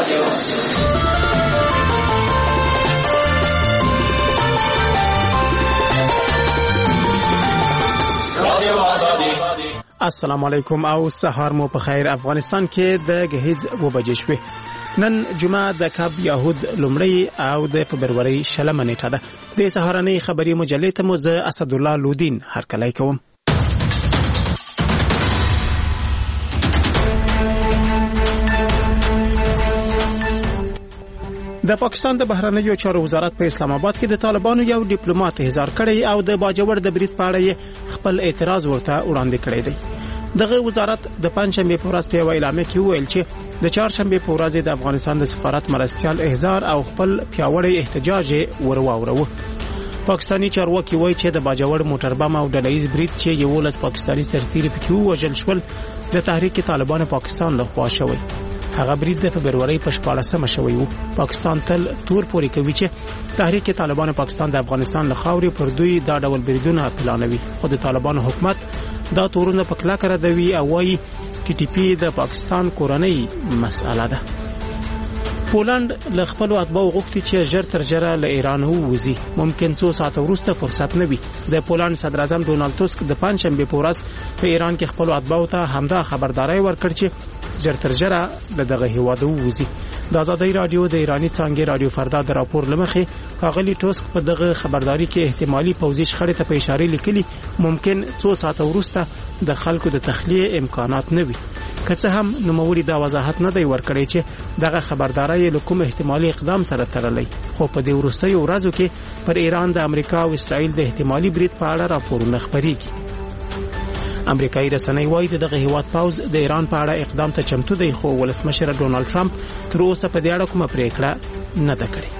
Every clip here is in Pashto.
السلام علیکم او سهار مو په خیر. افغانستان کې د غهیز و بجې شوې. نن جمعه د کاب یهود لومړی او د فبرवरी شلمه نیټه ده. د سهارنۍ خبري مجلې ته مو زه اسد الله لودین هرکلی کوم. د پاکستان د بهرنیو چارو وزارت په اسلام آباد کې د طالبانو یو ډیپلوماټ احضار کړی او د باجوړ د برید په اړه خپل اعتراض ورته وړاندې کړی دی. دغه وزارت د پنځشنبه په ورځ په اعلامیه کې وویل چې د چهارشنبه په ورځ د افغانستان د سفارت مرستيال احضار او خپل پیاوړی احتجاج ورواوروه. پاکستانی چارواکي وایي چې د باجوړ موټر بم او ډلهیز برید چې 11 پاکستانی سرتیري پکې وژل شول د تحریک طالبان پاکستان لخوا شوی. هغه برید د فبرवरी په 14مه شوی وو. پاکستان تل تور پوري کوي چې تحریک طالبان پاکستان د افغانستان له خاورې پر دوی دا ډول بریدونه پلانوي. خو د طالبان حکومت دا تورونه په کلکه ردوي او وايي ټي ټي پی د پاکستان کورنۍ مسأله ده. پولند له خپل اتباعو غوښتي چې ژر تر ژره له ایران ووځي. ممکن 2 ساعت وروسته فرصت نه وي. د پولند صدر اعظم ډونالد توسک د پنځشنبه په ورځ په ایران کې خپل اتباعو ته همدا خبرداري ورکړ چې ژر تر ژره دغه هیواد ووځي. د آزادۍ رادیو د ایرانی څنګه رادیو فردا د راپور لمخې کاغلی توسک په دغه خبرداري کې احتمالي پوځي شخړې ته په اشاره لیکلي ممکن 2 ساعت وروسته د خلکو د تخلیه امکانات نه وي. که څه هم نوموړي دا وضاحت نه دی ورکړی چې دغه خبرداري له کوم احتمالي اقدام سره تړلې. خو په دې وروستیو ورځو کې پر ایران د امریکا او اسرائیل د احتمالي برید په اړه راپورونه خپرېږي. امریکایي رسنۍ وايي دغه هیواد پوز د ایران په اړه اقدام ته چمتو دی، خو ولسمشر ډونالد ټرمپ تر اوسه په دې اړه کومه پریکړه نه ده کړې.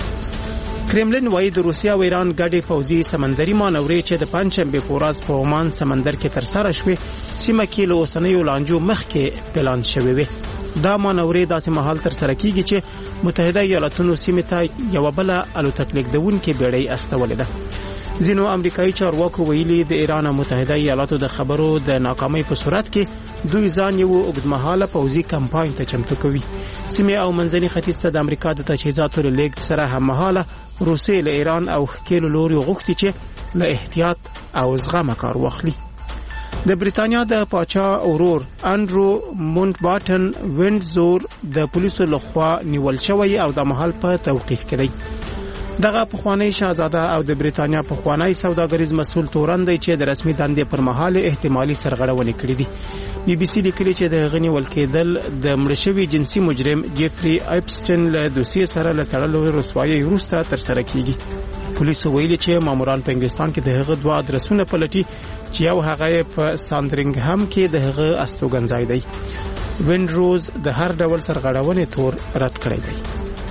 کرملین وايي د روسیا او ایران ګډې پوځي سمندري مانورې چې د پنځشنبه په ورځ په عمان سمندر کې ترسره شوې سیمه کې له اوسنیو لانجو مخکې پلان شوې وي. دا مانورې داسې مهال ترسره کیږي چې متحده ایالاتونو سیمه ته یو بل الوتکلیکدونکو بیړۍ استولې ده. ځینو امریکایي چارواکو ویلي د ایران او متحده ایالاتو د خبرو د ناکامۍ په صورت کې دوی ځان یو اوږدمهاله پوځي کمپاین ته چمتو کوي. سیمه او منځني ختیځ ته د امریکا د تجهیزاتو لیږد سره هممهاله روسیې له ایران او خکیلو لوري غوښتي چې له احتیاط او زغم کار واخلي. د بریتانیا د پاچا اورور انډرو مونټباټن وینډزور د پولیسو لخوا نیول شوی او د محل په توقیف کړی. دغه پخوانی شاهزاده او د بریتانیا پخوانی سوداګریز مسؤل تورن دی چې د رسمي دندې پر مهال احتمالي سرغړونې کړې دي. بي بي سي لیکلي چې د غنی ولکېدل د مړشوي جنسي مجرم جيفري اپسټن له دوسیې سره له تړلو رسوایي وروسته تر سره کیږي. پولیسو ویلي چې ماموران په انګلستان کې د هغه 2 ادرسونه پلټي چې یو هغه په ساندرینګهم کې د هغه استوګنځای دی. وینډروز د هر ډول سرغړونې تور رد کړی دی.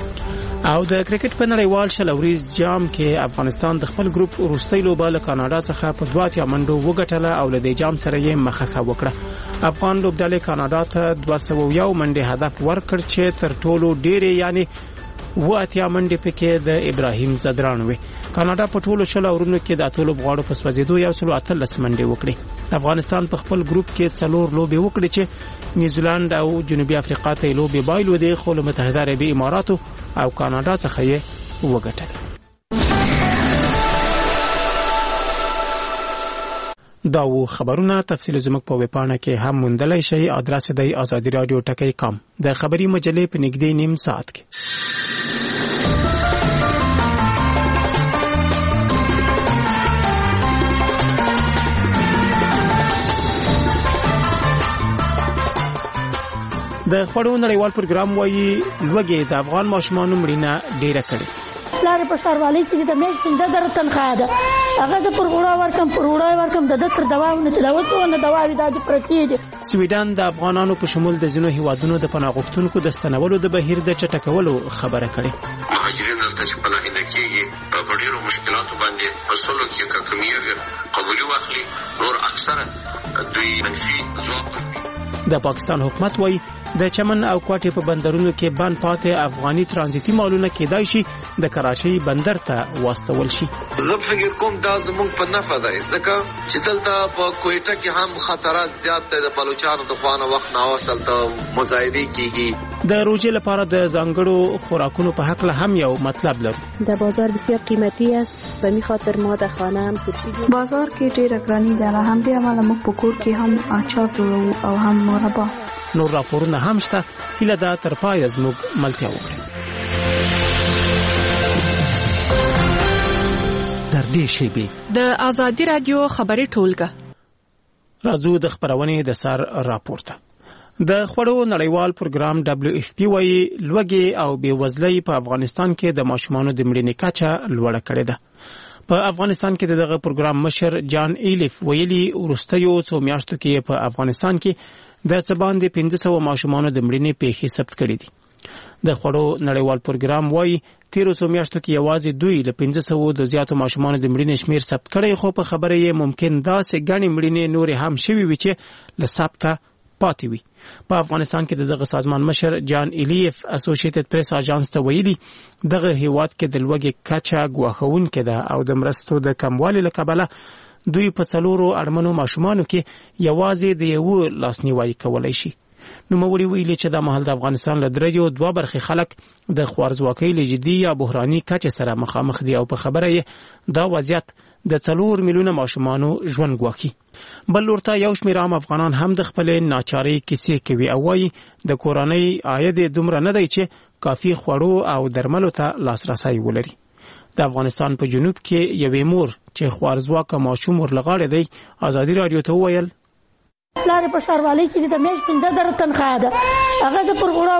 او د کرکټ په نړیوال شلوریز جام کې افغانستان د خپل ګروپ وروستۍ لوبه له کاناډا څخه په 2 منډو وګټله او له دې جام سره یې مخه وکړه. افغان لوبډلې کاناډا ته 201 منډه هدف ورکړ چې تر ټولو ډېرې یعنی 80 منډې پکې د ابراهیم زدران وي. کاناډا په ټولو شل اورونو کې د اتلو بغاړو په سوځېدو 113 منډې وکړي. افغانستان په خپل ګروپ کې 4 لوبې وکړي چې نیوزیلند او جنوبي افریقا ته لوبې بایلو دي، خو له متحده عربي اماراتو او کاناډا څخه یې وګټل. دا و خبرونه تفصیل زموږ په ویبپاڼه کې هم موندلای شئ. ادرس دی آزادی رادیو ټکی.com. د خبري مجلې په نږدې نیم ساعت کې. د خبرو نړیوال پروګرام وايي لوګي د افغان ماشومانو مړینه ډیره کړې. لاره په سروالۍ کې د مې څنګه درته خا ده هغه د پروګرام ورکم د دتر دوا نه تلوته نه دوا د پرتی دي. سویډن د افغانانو په شمول د ځینو هیوادونو د پناه غوښتونکو د ستنولو د بهیر د چټکولو خبره کړې. مهاجرین دلته چې پناه کېږي په ډېرو مشکلاتو باندې په سولو کې کمیږي قبولي واخلي نور اکثره دوی منفي ځواب. د پاکستان حکومت وايي د چمن او کوټې په بندرونو کې بند پاتې افغاني ترانزیتي مالونه کېدای شي د کراچۍ بندر ته واستول شي. زه فکر کوم دا زموږ په نفع ده ځکه چې دلته په کوټه کې هم خطرات زیات دي. د بلوچستان د خوانه وخت نه واستلته مزایده کیږي. د روزي لپاره د ځانګړو خوراکونو په حق له هم یو مطلب لري. در بازار بسیار قیمتی است و میخاطر ما در خانه هم ترکیدیم. بازار کې ډېر ګرانی ده. هم دې عمله موږ په کور کې هم اچار جوړو او هم مربا. نور راپورونه هم شته. هیله ده تر پایه زموږ ملتیا وکړي. در دې شیبې د آزادي رادیو خبري ټولګه راځو د خبرونې د سر راپورته. د خوړو نړیوال پروګرام WFP وايي لوږې او بېوزلۍ په افغانستان کې د ماشومانو د مړینې کچه لوړه کړې ده. په افغانستان کې دغه پروګرام مشر جان ایلیف ویلي وروستیو څو میاشتو کې په افغانستان کې د څه باندې 1500 ماشومانو د مړینې پیښې ثبت کړې دي. د خوړو نړیوال پروګرام وايي تیرو څو میاشتو کې یوازې دوی له 1500 د زیاتو ماشومانو د مړینې شمیر ثبت کړی، خو په خبره یې ممکن داسې ګڼې مړینې نورې هم شوي وي چې له ثبته پاتې وي. په افغانستان کې دغه سازمان مشر جان ایلیف اسوسییټډ پریس اژانس ته ویلي دغه هیواد کې د لوږې کچه ګواښونکې ده او د مرستو د کموالي له کبله دوی په 4 اړمنو ماشومانو کې یوازې د یو لاسنیوي کولای شي. نوموړي ویلي چې د مهال د افغانستان له 2 برخې خلک د خوارځواکۍ له جدي یا بحراني کچې سره مخامخ دي او په خبره یې دا وضعیت د 4 میلیونه ماشومانو ژوند ګواښي. بل لورته یو شمېر عام افغانان هم د خپلې ناچارۍ کیسې کوي او وایي د کورنۍ عاید دومره نه دی چې کافي خوړو او درملو ته لاسرسی ولري. د افغانستان په جنوب کې یوې مور چې خوارځواکه ماشوم ورلغاړی دی آزادي رادیو ته وویل پلار په ښاروالۍ کې د میاشت 15,000 تنخواه ده. هغه د پرغوړا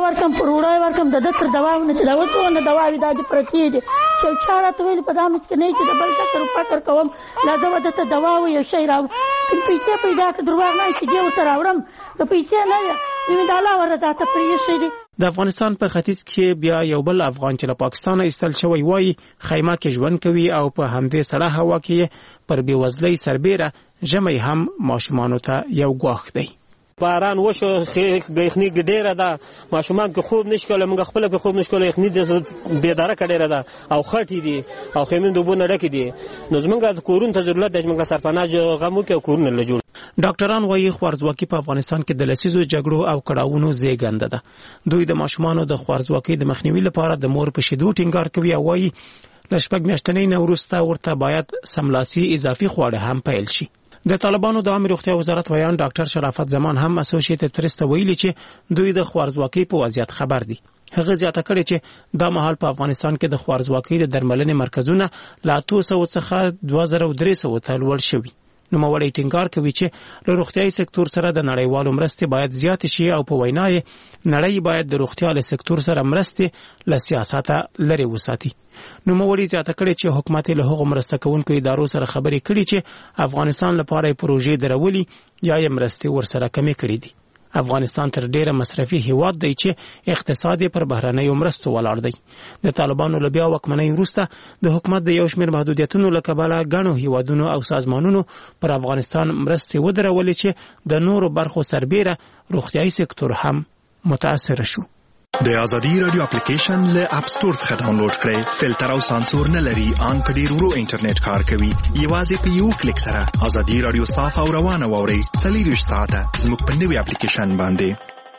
ورکم د تر دواونه چې دا وڅونه دواوي د پرتی دي چې چا راته ویل په دامه کې نه چې د بل څه فکر کوم لازم ده ته دوا او یو شی راو کوم پیسې پیدا کړ دروغ نه چې دی وسره راوړم د پیسې نه وي د الله ورته ته پرې شي. د افغانستان په ختیځ کې بیا یو بل افغان چې له پاکستان ایستل شوی وای خیمه کې ژوند کوي او په همدې سړه هوا کې پر بېوزلۍ سربېره ژمی هم ماشومانو ته یو ګواښ دی. باران وشو یخني ډیره ده، ماشومان که خوب نشي کولای، موږ خپل په خوب نشو کولای، یخني د بېداره ډیره ده او خټې دي او خیمې د اوبو نه ډکې دي. نو زمونږ د کورونو ته ضرورت دی چې موږ سرپناه غم وکړو او کورونه له جوړ. ډاکټران وايي خوارځواکي په افغانستان کې د لسیزو جګړو او کړاوونو زیږنده ده. دوی د ماشومانو د خوارځواکۍ د مخنیوي لپاره د مور په شیدو ټینګار کوي او وايي له 6 میاشتنۍ نه وروسته ورته باید سملاسي اضافي خواړه هم پیل شي. د طالبانو د عامه روغتیا وزارت ویان ډاکټر شرافت زمان هم اسوسییټډ پریس ته ویلي چې دوی د خوارځواکۍ په وضعیت خبر دي. هغه زیاته کړې چې دا مهال په افغانستان کې د خوارځواکۍ د درملنې مرکزونه له 800 څخه 2300 ته لوړ شوي. نوموړی ټینګار کوي چې له روغتیايي سکتور سره د نړیوالو مرستې باید زیات شي او په وینا یې نړۍ باید د روغتیا سکتور سره مرستې له سیاسته لري وساتي. نوموړی زیاته کړي چې حکومت له هغو مرسته کوونکو ادارو سره خبرې کړي چې افغانستان لپاره پروژې درولي یا یې مرستې ورسره کمې کړي دي. افغانستان تر ډیره مصرفي هیواد دی چې اقتصاد پر بهرنیو مرستو ولاړ دی. د طالبانو له بیا واکمنۍ وروسته د حکومت د یو شمېر محدودیتونو له کبله ګڼو هیوادونو او سازمانونو پر افغانستان مرستې ودرولې چې د نورو برخو سربېره روغتیايي سکتور هم متاثر شو. د آزادي رادیو اپلیکیشن له اپ سٹور څخه ډاونلوډ کړئ. فلټر او سانسور نه لري، ان په ډیر ورو انټرنیټ کار کوي. یوازې په یو کلیک سره آزادي رادیو صاف او روانه واورئ. 24 ساعته زموږ په نوې اپلیکیشن باندې.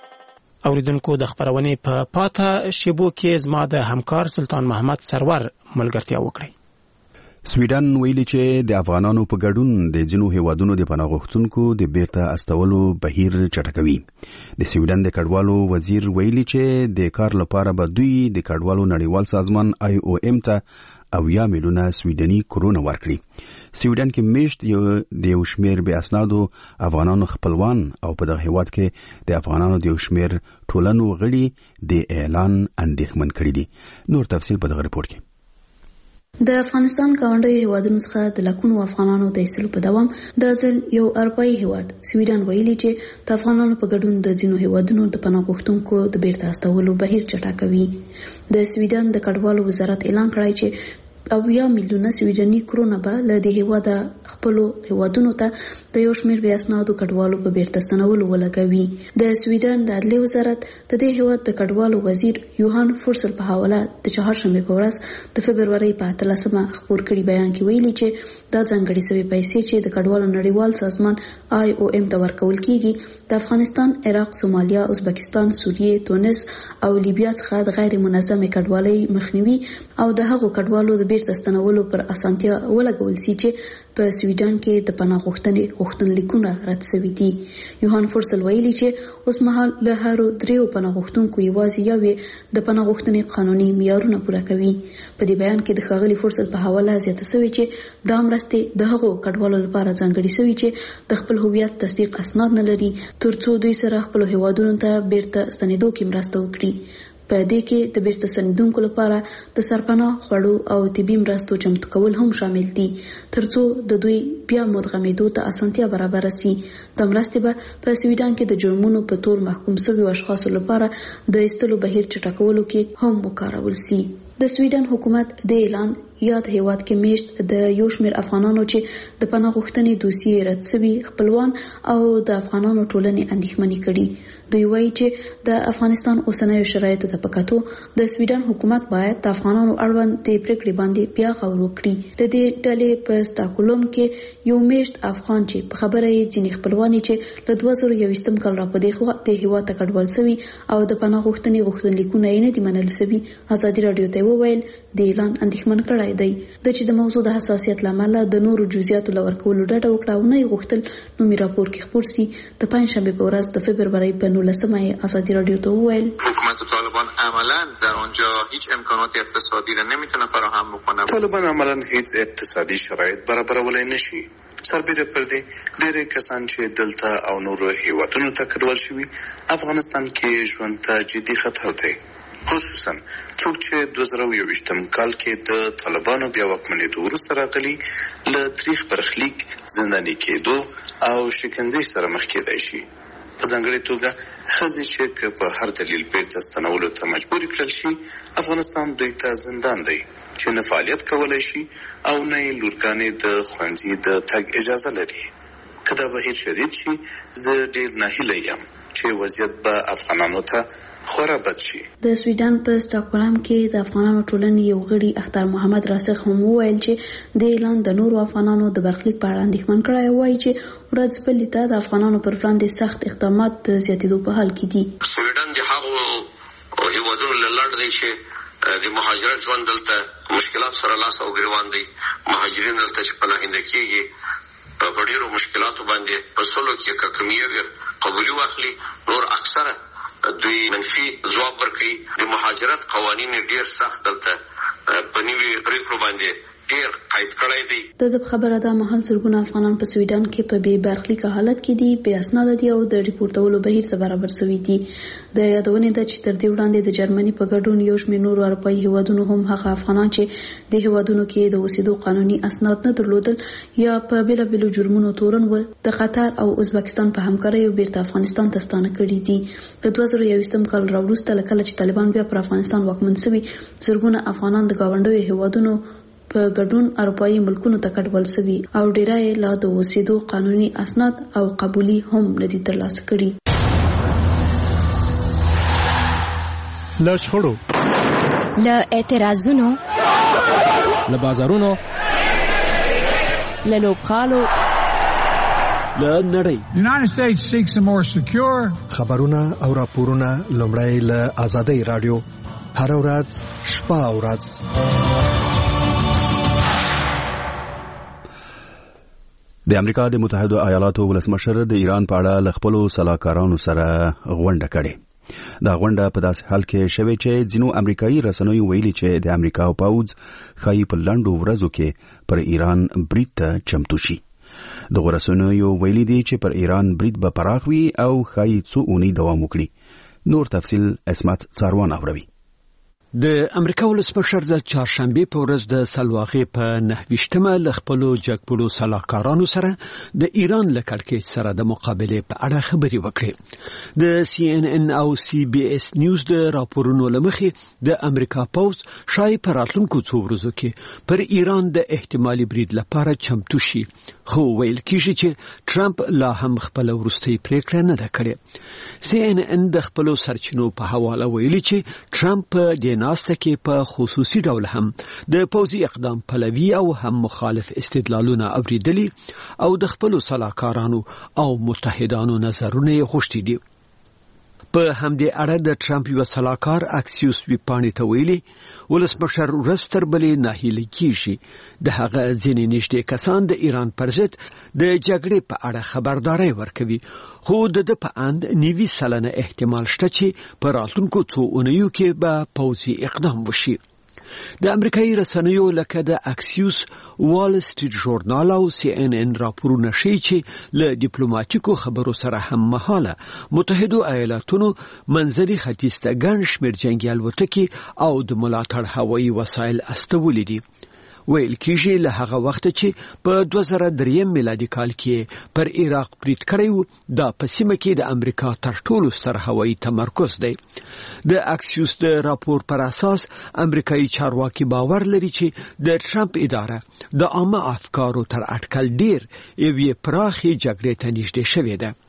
اوریدونکو د خبرونې په پاته شیبو کې زما د همکار سلطان محمد سرور ملګرتیا وکړي. سویډن ویلي چې د افغانانو په ګډون د ځینو هیوادونو د پناه غوښتونکو د بیرته استولو بهیر چټکوي. د سویډن د کډوالو وزیر ویلي چې د کار لپاره به دوی د کډوالو نړیوال سازمان IOM ته 80 میلیونه سویډني کرونه ورکړي. سویډن کې میشت د یو شمېر بې اسنادو افغانانو خپلوان او په دغه هیواد کې د افغانانو د یو شمېر ټولنو غړي د اعلان اندېښمن کړي دي. نور تفصیل په دغه رپورټ کې. د افغانستان ګاونډي هیوادونو څخه د لکونو افغانانو د ایستلو په دوام د ځل یو اروپایي هیواد سویډن ویلي چې د افغانانو په ګډون د ځینو هیوادونو د پناه غوښتونکو د بیرته استولو بهیر چټکوي. د سویډن د کډوالو وزارت اعلان کړی چې اویا میلیونه سویډني کرونه به له دې هیواده خپلو هیوادونو ته د یو شمېر بې اسنادو کډوالو په بیرته ستنولو ولګوي. د سویډن د عدلیې وزارت د دې هیواد د کډوالو وزیر یوهان فورسل په حواله د چهارشنبې په ورځ د فبرورۍ په 18 خپور کړي بیان کې ویلي چې دا ځانګړې شوې پیسې چې د کډوالو نړیوال سازمان IOM ته ورکول کیږي د افغانستان، عراق، سومالیا، ازبکستان، سوریه، تونس او لیبیا څخه د غیر منظمې کډوالۍ مخنیوي او د هغو کډوالو د بیرته ستنولو پر اسانتیا ولګول شي چې په سویډن کې د پناه غوښتنلیکونه رد شوي دي. یوهان فورسل ویلي چې اوس مهال له هرو 3 پناه غوښتونکو یوازې یوې د پناه غوښتنې قانوني معیارونه پوره کوي. په دې بیان کې د ښاغلي فورسل په حواله زیاته شوې چې دا مرستې د هغو کډوالو لپاره ځانګړې شوي چې د خپل هویت تصدیق اسناد نه لري ترڅو دوی سره خپل هیوادونو ته بیرته ستنېدو کې مرسته وکړي. په دې کې د بیرته ستنېدونکو لپاره د سرپناه خوړو او طبي مرستو چمتو کول هم شامل دي ترڅو د دوی بیا مدغمېدو ته اسانتیا برابره شي. د مرستې به په سویډن کې د جرمونو په تور محکوم شویو اشخاصو لپاره د ایستلو بهیر چټکولو کې هم وکارول شي. د سویډن حکومت د اعلان یاد هیواد کې میشت د یو شمېر افغانانو چې د پناه غوښتنې دوسیې رد شوي خپلوان او د افغانانو ټولنې اندېښمنې کړي. دوی وایي چې د افغانستان اوسنیو شرایطو ته په کتو د سویډن حکومت باید د افغانانو اړوند د پریکړې باندې بیا غور وکړي. د دې ډلې په سټاکهولم کې یو میشت افغان چې په خبره یې ځینې خپلوان چې له 2021 کال راپدې د هیواد ته کډوال شوي او د پناه غوښتنې غوښتنلیکونه یې نه دي منل شوي ازادي راډیو ته وویل د اعلان اندېښمن کړی دی. د چې د موضوع د حساسیت لامل د نورو جزئیاتو لورکولو ډډه وکړه او نه یې غوښتل نومي راپور کې خپور شي. د پنجشنبې په ورځ د فبرورۍ په 19 ازادي راډیو ته وویل حکومت طالبان عملا در آنجا هیچ امکانات اقتصادی را نمیتونه فراهم بکنه. طالبان عملا هیڅ اقتصادي شرایط برابرولای نشي. سربیره پر دې ډېر کسان چې دلته او نورو هیوادونو ته کډوال شوي افغانستان کې ژوند ته جدي خطر دی، خصوصا څوک چې 2021 کال کې د طالبانو بیا واکمنېدو وروسته راغلي له تاریخ برخلیک زنداني کېدو او شکنجې سره مخ کېدای شي. په ځانګړې توګه ښځې چې په هر دلیل بیرته ستنولو ته مجبور کړل شي افغانستان دوی ته زندان دی چې نه فعالیت کولی شي او نه یې لورګانې د ښوونځي د تګ اجازه لري. که دا بهیر شدید شي زه ډېر ناهیلی یم چې وضعیت به افغانانو ته خورا بد شي. د سویډن په سټاکهولم کې د افغانانو ټولنې یو غړي اختر محمد راسخ هم وویل چې د اعلان د نورو افغانانو د برخلیک په اړه اندېښمن کړی وایي چې ورځپلي ته د افغانانو پر وړاندې سخت اقدامات د زیاتېدو په حال کې دي. سویډن د هغو هیوادونو له لړ دی چې د مهاجرت ژوند دلته مشکلات سره لاس او ګریوان دی. مهاجرین دلته چې پناهنده کېږي په ډېرو مشکلاتو باندې په سلو کې که کمیوي قبولي واخلي نور اکثره دوی منفي ځواب ورکوي. د مهاجرت قوانین ډېر سخت دلته په نوي پریکړو باندې ډېر قید کړی دی. د خبره دا مهال زرګونه افغانان په سویډن کې په بې برخلیکه حالت کې دي، بې اسناده دي او د ریپورټولو بهیر ته برابر شوي دي. د یادونې ده چې تر دې وړاندې د جرمني په ګډون یو شمېر نورو اروپایي هیوادونو هم هغه افغانان چې د هیوادونو کې د اوسېدو قانوني اسناد نه درلودل یا په بېلابېلو جرمونو تورن و د قطر او ازبکستان په همکارۍ بیرته افغانستان ته ستانه کړي دي. د 2021 کال راوروسته له کله چې طالبان بیا پر افغانستان واکمن شوي زرګونه افغانان د ګاونډیو هیوادونو په ګډون اروپایي ملکونو ته کډوال شوي او ډیری یې لا د اوسېدو قانوني اسناد او قبولي هم نه دي ترلاسه کړي. له شخړو، له اعتراضونو، له بازارونو، له لوبغالو، له نړۍ. United States seeks a more secure. خبرونه او راپورونه لومړی له آزادۍ رادیو هر ورځ شپه او ورځ. د امریکا د متحده ایالاتو ولسمشر د ایران په اړه له خپلو سلاکارانو سره غونډه کړې. دا غونډه په داسې حال کې شوې چې ځینو امریکایي رسنیو ویلي چې د امریکا پوځ ښایي په لنډو ورځو کې پر ایران برید ته چمتو شي. دغه رسنیو ویلي دي چې پر ایران برید به پراخ وي او ښایي څو اونۍ دوام وکړي. نور تفصیل اسمت څاروان اوري. د امریکا ولسمشر د چهارشنبه په ورځ د سلواغې په 9مه ل خپل جګپړو سلاکارانو سره د ایران له کړکېچ سره د مقابله په اړه خبرې وکړې. د CNN او CBS نیوز د راپورونو لمخې د امریکا پوز شای پر راتلونکو څو ورځو کې پر ایران د احتمالي برید لپاره چمتو شي، خو ویل کېږي چې ټرمپ لا هم خپل وروستي پریکړه نه ده کړې. CNN د خپل سرچینو په حواله ویلي چې ټرمپ د ناسته کې په خصوصي ډول هم د پوځي اقدام پلوي او هم مخالف استدلالونه اوریدلي او د خپل سلاکارانو او متحدانو نظرونه غوښتي دي. په همدې اړه د ټرمپ یو سلاکار اکسیوس ویپانی ته ویلي ولسمشر ورستر بلې ناهیلي کیږي د هغه ځینې نږدې کسان د ایران پر ضد د جګړې په اړه خبرداري ورکوي، خو د په اند 90% احتمال شته چې په راتلونکو څو اونیو کې به پوځي اقدام وشي. د امریکایي رسنیو لکه د اکسیوس، وال سټریټ ژورنال او CNN راپورونه ښیي چې له ډیپلوماټیکو خبرو سره هم مهاله متحده ایالاتونو منځني ختیځ ته ګڼ شمېر جنګي الوتکې او د ملاتړ هوایي وسایل استولي دي. ویل کېږي له هغه وخت چې په 2003 میلادي کال کې پر عراق برید کړی و، دا په سیمه کې د امریکا تر ټولو ستر هوایي تمرکز دی. د اکسیوس د راپور پر اساس امریکایي چارواکي باور لري چې د ټرمپ اداره د عامه افکارو تر اټکل ډیر یوې پراخې جګړې ته نږدې شوې ده.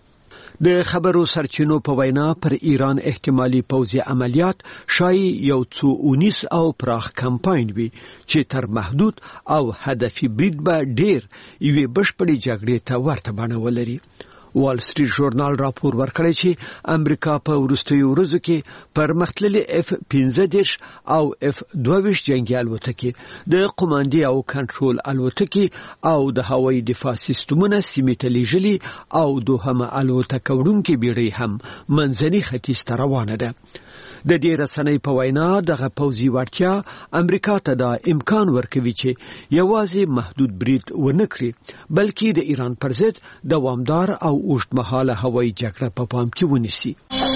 د خبرو سرچینو په وینا پر ایران احتمالي پوځي عملیات شایي یو څو اونیس او پراخ کمپاین وي چې تر محدود او هدفي برید به ډیر یوې بشپړې جګړې ته ورته بڼه ولري. وال سټریټ ژورنال راپور ورکړی چې امریکا په وروستیو ورځو کې پرمختللي F-15 او F-22 جنگي الوتکې، د قوماندې او کنټرول الوتکې او د هوایي دفاع سیستمونه سیمې ته لیږلي او دوهمه الوتکه وړونکې بیړۍ هم منځني ختیځ ته روانه ده. د دې رسنۍ په وینا دغه پوځي وړتیا امریکا ته دا امکان ورکوي چې یوازې محدود برید ونه کړي، بلکې د ایران پر ضد دوامدار او اوږدمهاله هوایي جګړه په پام کې ونیسي.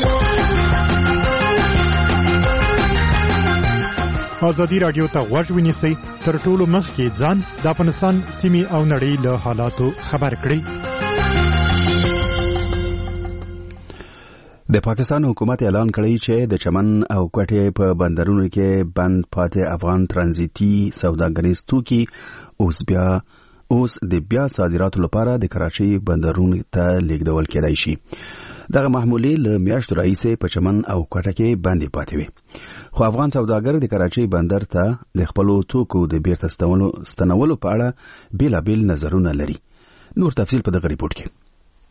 ازادي راډیو ته غوږ ونیسئ، تر ټولو مخکې ځان د افغانستان سیمې او نړۍ له حالاتو خبر کړئ. د پاکستان حکومت اعلان کړی چې د چمن او کوټې په بندرونو کې بند پاتې افغان ترانزیتي سوداګریز توکي اوس د بیا صادراتو لپاره د کراچۍ بندرونو ته لیږدول کېدای شي. دغه محمولې له میاشتو راهیسې په چمن او کوټه کې بندې پاتې وي، خو افغان سوداګر د کراچۍ بندر ته د خپلو توکو د بیرته ستنولو په اړه بیلابیل نظرونه لري. نور تفصیل په دغه ریپورت کې.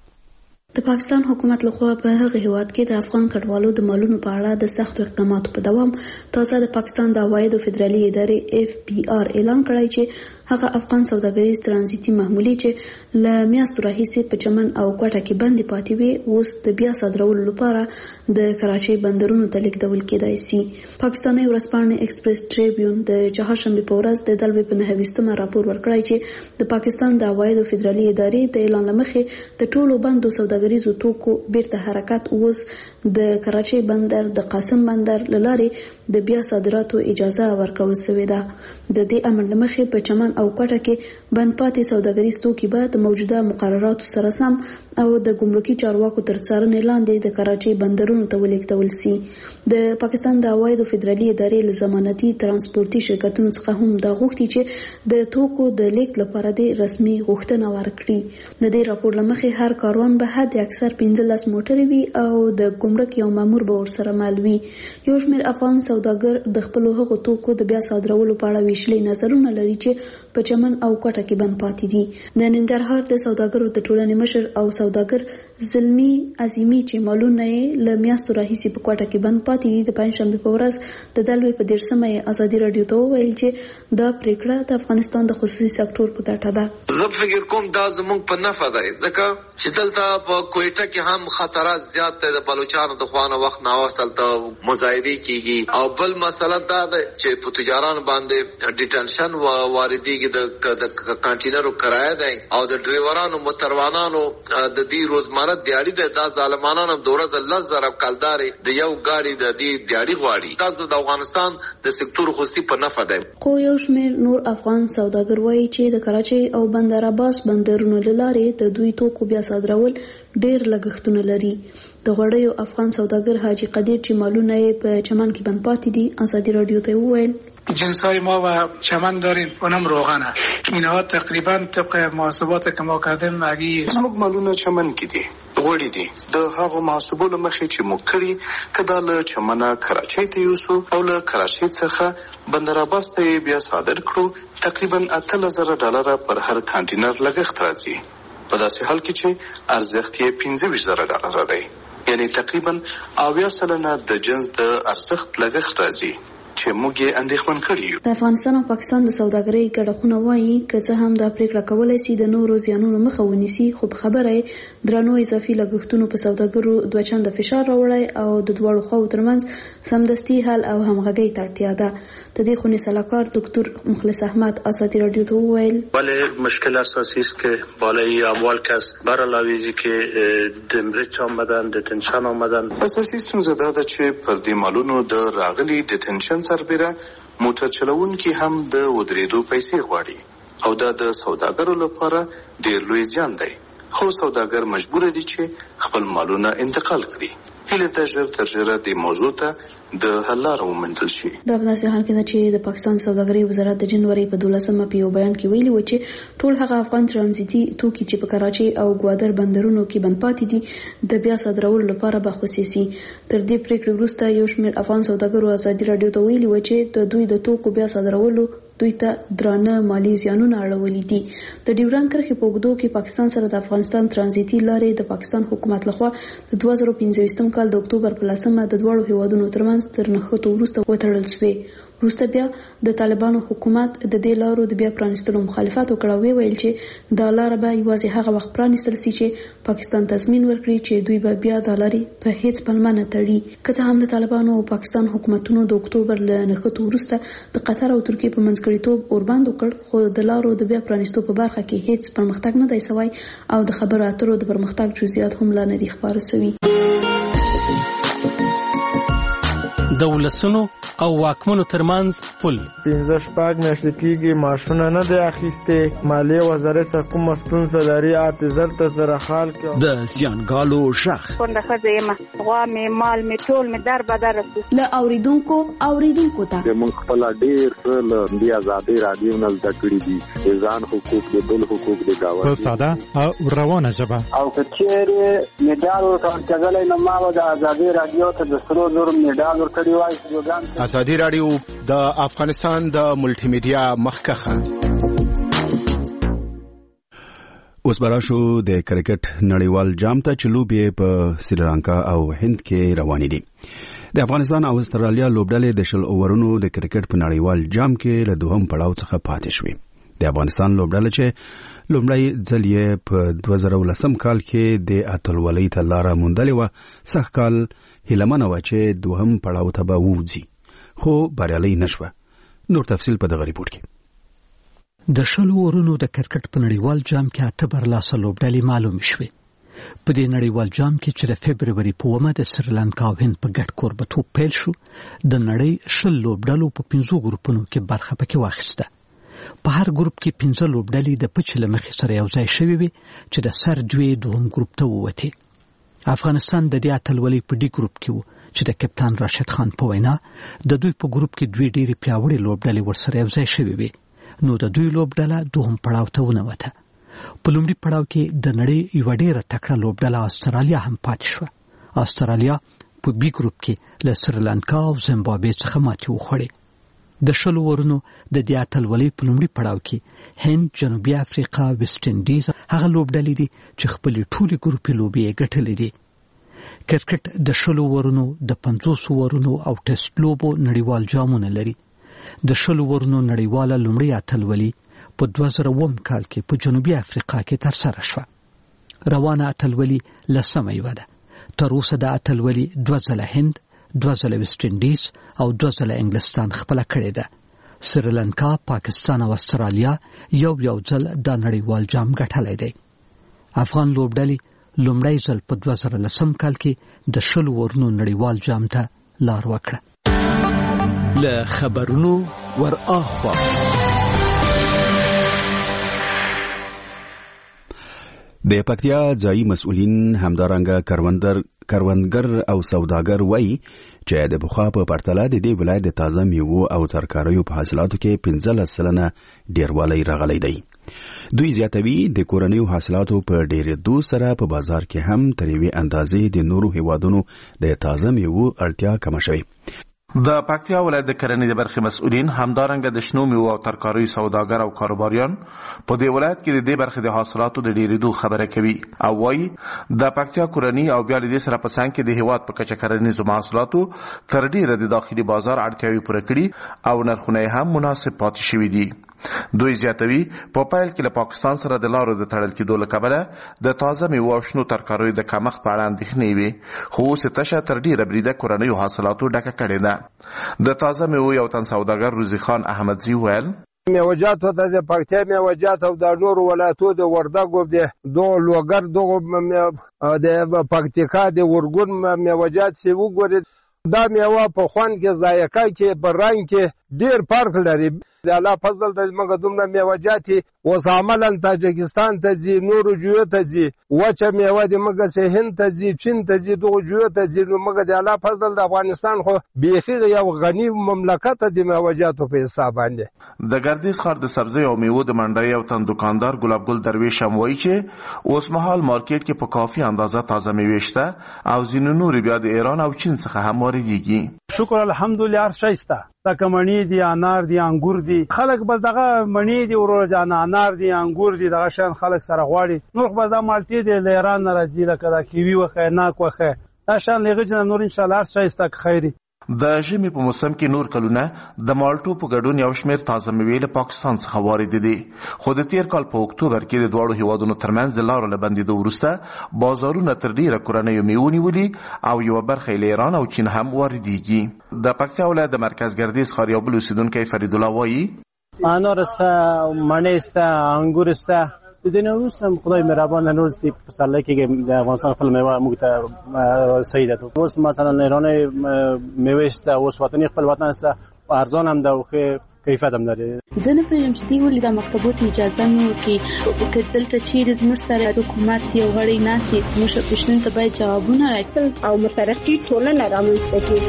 د پاکستان حکومت لخوا په هغه هیواد کې د افغان کډوالو د مالونو په اړه د سختو اقداماتو په دوام تازه د پاکستان د عوایدو فدرالي ادارې FBR اعلان کړی چې هغه افغان سوداګریز ترانزیتي محمولې چې له میاشتو راهیسې په چمن او کوټه کې بندې پاتې وي اوس د بیا صادرولو لپاره د کراچۍ بندرونو ته لیږدول کېدای شي. پاکستاني ورځپاڼې ایکسپریس ټریبیون د چهارشنبه په ورځ د دلوي په 9مه راپور ورکړی چې د پاکستان د عوایدو فدرالي ادارې د اعلان لمخې د ټولو بندو سوداګریزو توکو بیرته حرکت اوس د کراچۍ بندر د قاسم بندر لارې د بیا صادراتو اجازه ورکول شوې ده. د دې امر لمخې په چمن او کوټه کې بند پاتې سوداګریز توکي به د موجوده مقرراتو سره سم او د ګمرکي چارواکو تر څارنې لاندې د کراچۍ بندرونو ته ولیږدول شي. د پاکستان د عوایدو فدرالي ادارې له ضمانتي ترانسپورتي شرکتونو څخه هم دا غوښتي چې د توکو د لیږد لپاره د رسمي غوښتنه ورکړي. د دې راپور لمخې هر کاروان به حد اکثر 15 موټرې وي او د ګمرک یو مامور به ورسره مال وي. یو شمېر افغان سوداګر د خپلو هغو توکو د بیا صادرولو په اړه ویشلي نظرونه لري چې په چمن او کوټه کې بند پاتې دي. د ننګرهار د سوداګرو د ټولنې مشر او سوداګر زلمی عظیمی چې مالونه یې له میاشتو راهیسې په کوټه کې بند پاتې دي د پنجشنبې په ورځ د دلوي په 13مه ازادي راډیو ته وویل چې دا پریکړه د افغانستان د خصوصي سکتور په ګټه ده. زه فکر کوم دا زموږ په نفع ده ځکه چې دلته په کوټه کې هم خطرات زیات دي، د بلوچستان د خوانه وخت نا وخت دلته مظاهره کیږي او بل مسله دا ده چې په تجاران باندې ډیټنشن و واردېږي د کانټینرو کرایه ده او د ډرایورانو موټروانانو د دې روزمره دیاړي د ظالمانو د ورځ الله زره کالدار د یو غاړي د دې دیاړي غواړي دا د افغانستان د سکتور خصوصي په نفع ده. خو یو شمېر نور افغان سوداګر وایي چې د کراچۍ او بندر عباس بندرونو لارې د دوی توکو بیا صادرول ډېر لګښتونه لري. د غوړیو افغان سوداګر حاجی قدیر چې مالونه یې په چمن کې بند پاتې دي ازادي رادیو ته وویل جنسای ما و چمن داریم اونم روغنه اینها تقریبا طبق محاسبات که ما کردیم اگه زموږ مالونه چمن کې دي غوړي دي د هغو محاسبو لمخې چې موږ کړي کدا له چمنه کراچۍ ته یوسو او له کراچۍ څخه بندر عباس ته بیا صادر کړو تقریبا $8000 پر هر کانټینر لګښت راځي په داسې حال کې چې ارزښت یې $25000 دی یعنی تقریبا 80% د جنس د ارزښت لګښت راځي چې موږ یې اندېښمن کړي یو. د افغانستان او پاکستان د سوداګرۍ ګډښتونه وایي که څه هم دا پریکړه کولای شي د نورو زیانونو مخه ونیسي خو په خبره یې درنو اضافي لګښتونو په سوداګرو دوه چنده فشار راوړی او د دواړو خواو ترمنځ سمدستي حل او همغږۍ ته اړتیا ده. د دې خونې سلاکار دکتور مخلص احمد ازادي رادیو ته وویل ولی مشکل اساسی است که بالای اموال که از برعلاوه که دمرچ آمدن دتنشن آمدن اساسی ستونزه دا ده چې پر دې مالونو د راغلي دتنشن سربیره موټر چلوونکي هم د ودرېدو پیسې غواړي او دا د سوداګرو لپاره ډېر لوی زیان دی خو سوداګر مجبور دي چې خپل مالونه انتقال کړي. هیله ده ژر تر ژره د موضوع ته د حل لاره وموندل شي. دا په داسې حال کې ده چې د پاکستان سوداګرۍ وزارت د جنوري په 12مه په یو بیان کې ویلي و چې ټول هغه افغان ترانزیتي توکي چې په کراچۍ او ګوادر بندرونو کې بند پاتې دي د بیا صادرولو لپاره به خصوصي. تر دې پریکړې وروسته یو شمېر افغان سوداګرو ازادي رادیو ته ویلي و چې د دوی د توکو بیا صادرولو دوی ته درانه مالی زیانونه اړولي دي. د ډیورنډ کرښې په اوږدو کې پاکستان سره د افغانستان ترانزیتي لارې د پاکستان حکومت لخوا د 2015 کال د اکتوبر په 10مه د دواړو هیوادونو ترمنځ تر نښتو وروسته وتړل شوې. وروسته بیا د طالبانو حکومت د دې لارو د بیا پرانیستلو مخالفت وکړ او ویل چې دا لار به یوازې هغه وخت پرانیستل شي چې پاکستان تضمین ورکړي چې دوی به بیا د لارې په هیڅ پلمه نه تړي. که څه هم د طالبانو او پاکستان حکومتونو د اکتوبر له نښتو وروسته د قطر او ترکیې په منځګړیتوب اوربند وکړ خو د لارو د بیا پرانیستو په برخه کې هیڅ پرمختګ نه دی شوی او د خبرو اترو د پرمختګ جزئیات هم لا نه دي خبره شوي. د ولسونو او واکمنو ترمنځ پل 15 میاشتې کېږي معاشونه نه دی اخیستې مالیې وزارت څخه کومه ستونزه لري اعتذار ته سره حال کې د زیانګالو ژغ کونډه ښځه یم غوا مې مال مې ټول مې در بدر له اوریدونکو ته موږ خپل ډېر څه له دې ازادي رادیو نه زده کړي دي ځان حقوق د بل حقوق د دعوت په ساده او روانه ژبه او کچېره میډال ورکړل نو ما د ازادي رادیو ته د سرو زر میډال ورکړی وای. ازادي رادیو د افغانستان د ملټي میډیا مخکخه. اوس براشو د کرکټ نړیوال جام ته چې لوبې په سریلانکا او هند کې روانې دي. د افغانستان او استرالیا لوبډلې د 10 اوورونو د کرکټ په نړیوال جام کې له دوهم پړاو څخه پاتې شوې. د افغانستان لوبډله چې لومړی ځل یې په 2010 کال کې د اتلولۍ ته لاره موندلې وه سږ کال هیلمنه وه چې دوهم پړاو ته به ووځي خو بریالۍ نشوه. نور تفصیل په دغه ریپورت کې. د 10 اورونو د کرکټ په نړیوال جام کې 8 برلاسه لوبډلې معلومې شوې. په دې نړیوال جام کې چې د فبروري په 1 د سریلانکا او هند په ګډ کوربتوب پیل شو د نړۍ 10 لوبډلو په 15 ګروپونو کې برخه پکې واخیسته. په هر ګروپ کې 15 لوبډلې د پچ له مخې سره یو ځای شوې وي چې د سر دوی دوهم ګروپ ته ووتې. افغانستان د دې اتلولۍ په ډي ګروپ کې و چې د کپتان راشد خان په وینا د دوی په ګروپ کې دوی ډېری پیاوړې لوبډلې ورسره یو ځای شوې وي نو د دوی لوبډله دوهم پړاو ته ونوته. په لومړي پړاو کې د نړۍ یو ډېره تکړه لوبډله استرالیا هم پاتې شوه. استرالیا په بي ګروپ کې له سریلانکا او زیمبابوې څخه ماتې وخوړې. د 10 اورونو د دې اتلولۍ په لومړي پړاو کې هند، جنوبي افریقا، ویسټ انډیز هغه لوبډلې دي چې خپل ټولې ګروپي لوبې یې ګټلې دي. کرکټ د 10 اورونو د 50 اورونو او ټیسټ لوبو نړیوال جامونه لري. د 10 اورونو نړیواله لومړی اتلولۍ په 2000 کال کې په جنوبي افریقا کې ترسره شوه. روانه اتلولۍ لسمه یوه ده. تر اوسه د اتلولۍ 2 ځله هند، 2 ځله ویسټ انډیز او 2 ځله انګلستان خپله کړې ده. سریلانکا، پاکستان او استرالیا یو ځل د نړیوال جام ګټلی دی. افغان لوبډلې لومړی ځل په 2010 کال کې د 10 ورونو نړیوال جام ته لار وکړه. له خبرونو ور اخوا د پکتیا ځایي مسؤلین همدارنګه کروندګر او سوداګر وایي چې د بخوا په پرتله د دې ولایت د تازه میوو او ترکاریو په حاصلاتو کې 15% ډیروالی راغلی دی. دوی زیاتوي د کورنیو حاصلاتو په ډیرېدو سره په بازار کې هم تر یوې اندازې د نورو هیوادونو د تازه میوو اړتیا کمه شوې. د پکتیا ولایت د کرنې د برخې مسؤلین همدارنګه د شنو میوو او ترکاریو سوداګر او کاروباریان په دې ولایت کې د دې برخې د حاصلاتو د ډیرېدو خبره کوي او وايي د پکتیا کورنی او بیا د سره په څنګ کې د هیواد په کچه کرنیزو محصولاتو تر ډیره د داخلي بازار اړتیاوې پوره کړي او نرخونه هم مناسب پاتې شوي دي. دوی زیاتوي په پیل کې له پاکستان سره د لارو د تړل کېدو له کبله د تازه میوو او شنو ترکاریو د کمښت په اړه اندېښنې وي، خو اوس یې تشه تر ډیره بریده کورنیو حاصلاتو ډکه کړې ده. د تازه میوو یو تن سوداګر روزي خان احمدزي ویل میوجات و د پکتیا میوجات او د نورو ولایتو د وردګو د لوګر دغه د پکتیکا د ورګون میوجات سی وګوري دا میوه په خوند کې ذایقه کې په رنګ کې ډیر فرق لري. د الله فضل د موږ دومره میوجات اوس عملاً تاجکستان ته ځي، نورو جوړو ته ځي، وچه میوه د موږ سه هند ته ځي، چین ته ځي، دغه جوړو ته ځي. نو موږ د الله فضل د افغانستان خو بیخي یو غنی مملکت د میوجاتو په حساب باندې. د ګردیز ښار د سبزی او میوو د منډۍ او تن دکاندار ګلاب ګل درویش هم وایي چې اوس مهال مارکیټ کې په کافي اندازه تازه میوې شته او ځینې نور بیا د ایران او چین څخه هم واردېږي. شکر الحمدلله هر شی شته، لکه مڼې دي، انار دي، انګور دي. خلک بس دغه مڼې دي ورور جان، انار دي، انګور دي، دغه شان خلک سره غواړي. نور بس دا مالټې دي له ایران نه راځي، لکه دا کیوي وخه، ناک وخه، دا شان لږه جن نور ان شاء الله هر شی شته خیری. د ژمي په موسم کې نور کلونه د مالټو په ګډون یو شمېر تازه میوې له پاکستان څخه واردې دي، خو د تیر کال په اکتوبر کې د دواړو هیوادونو ترمنځ د لارو له بندېدو وروسته بازارونه تر ډیره کورنیو میوو نیولي او یوه برخه له ایران او چین هم واردېږي. د پکتیا ولایت د مرکز ګردیز ښار یو بل اوسېدونکی فرید الله وایي انار شته، مڼې شته، انګور شته. د دې نه وروسته خدای مهربان نور سي په سره کې د افغانستان خپل میوه موږ ته صحیح ده. اوس مثلا ایران میوه شته، اوس وطني خپل وطن شته، ارزان هم ده او کیفیت هم لري. زه نه پوهېږم چې دوی ولې د مکتبو ته اجازه نه ورکوي. که دلته چیرې زموږ سره حکومت یو غړی ناست وي، زموږ پوښتنو ته باید جوابونه راکړي او مترقي ټولنه رامنځته کړي.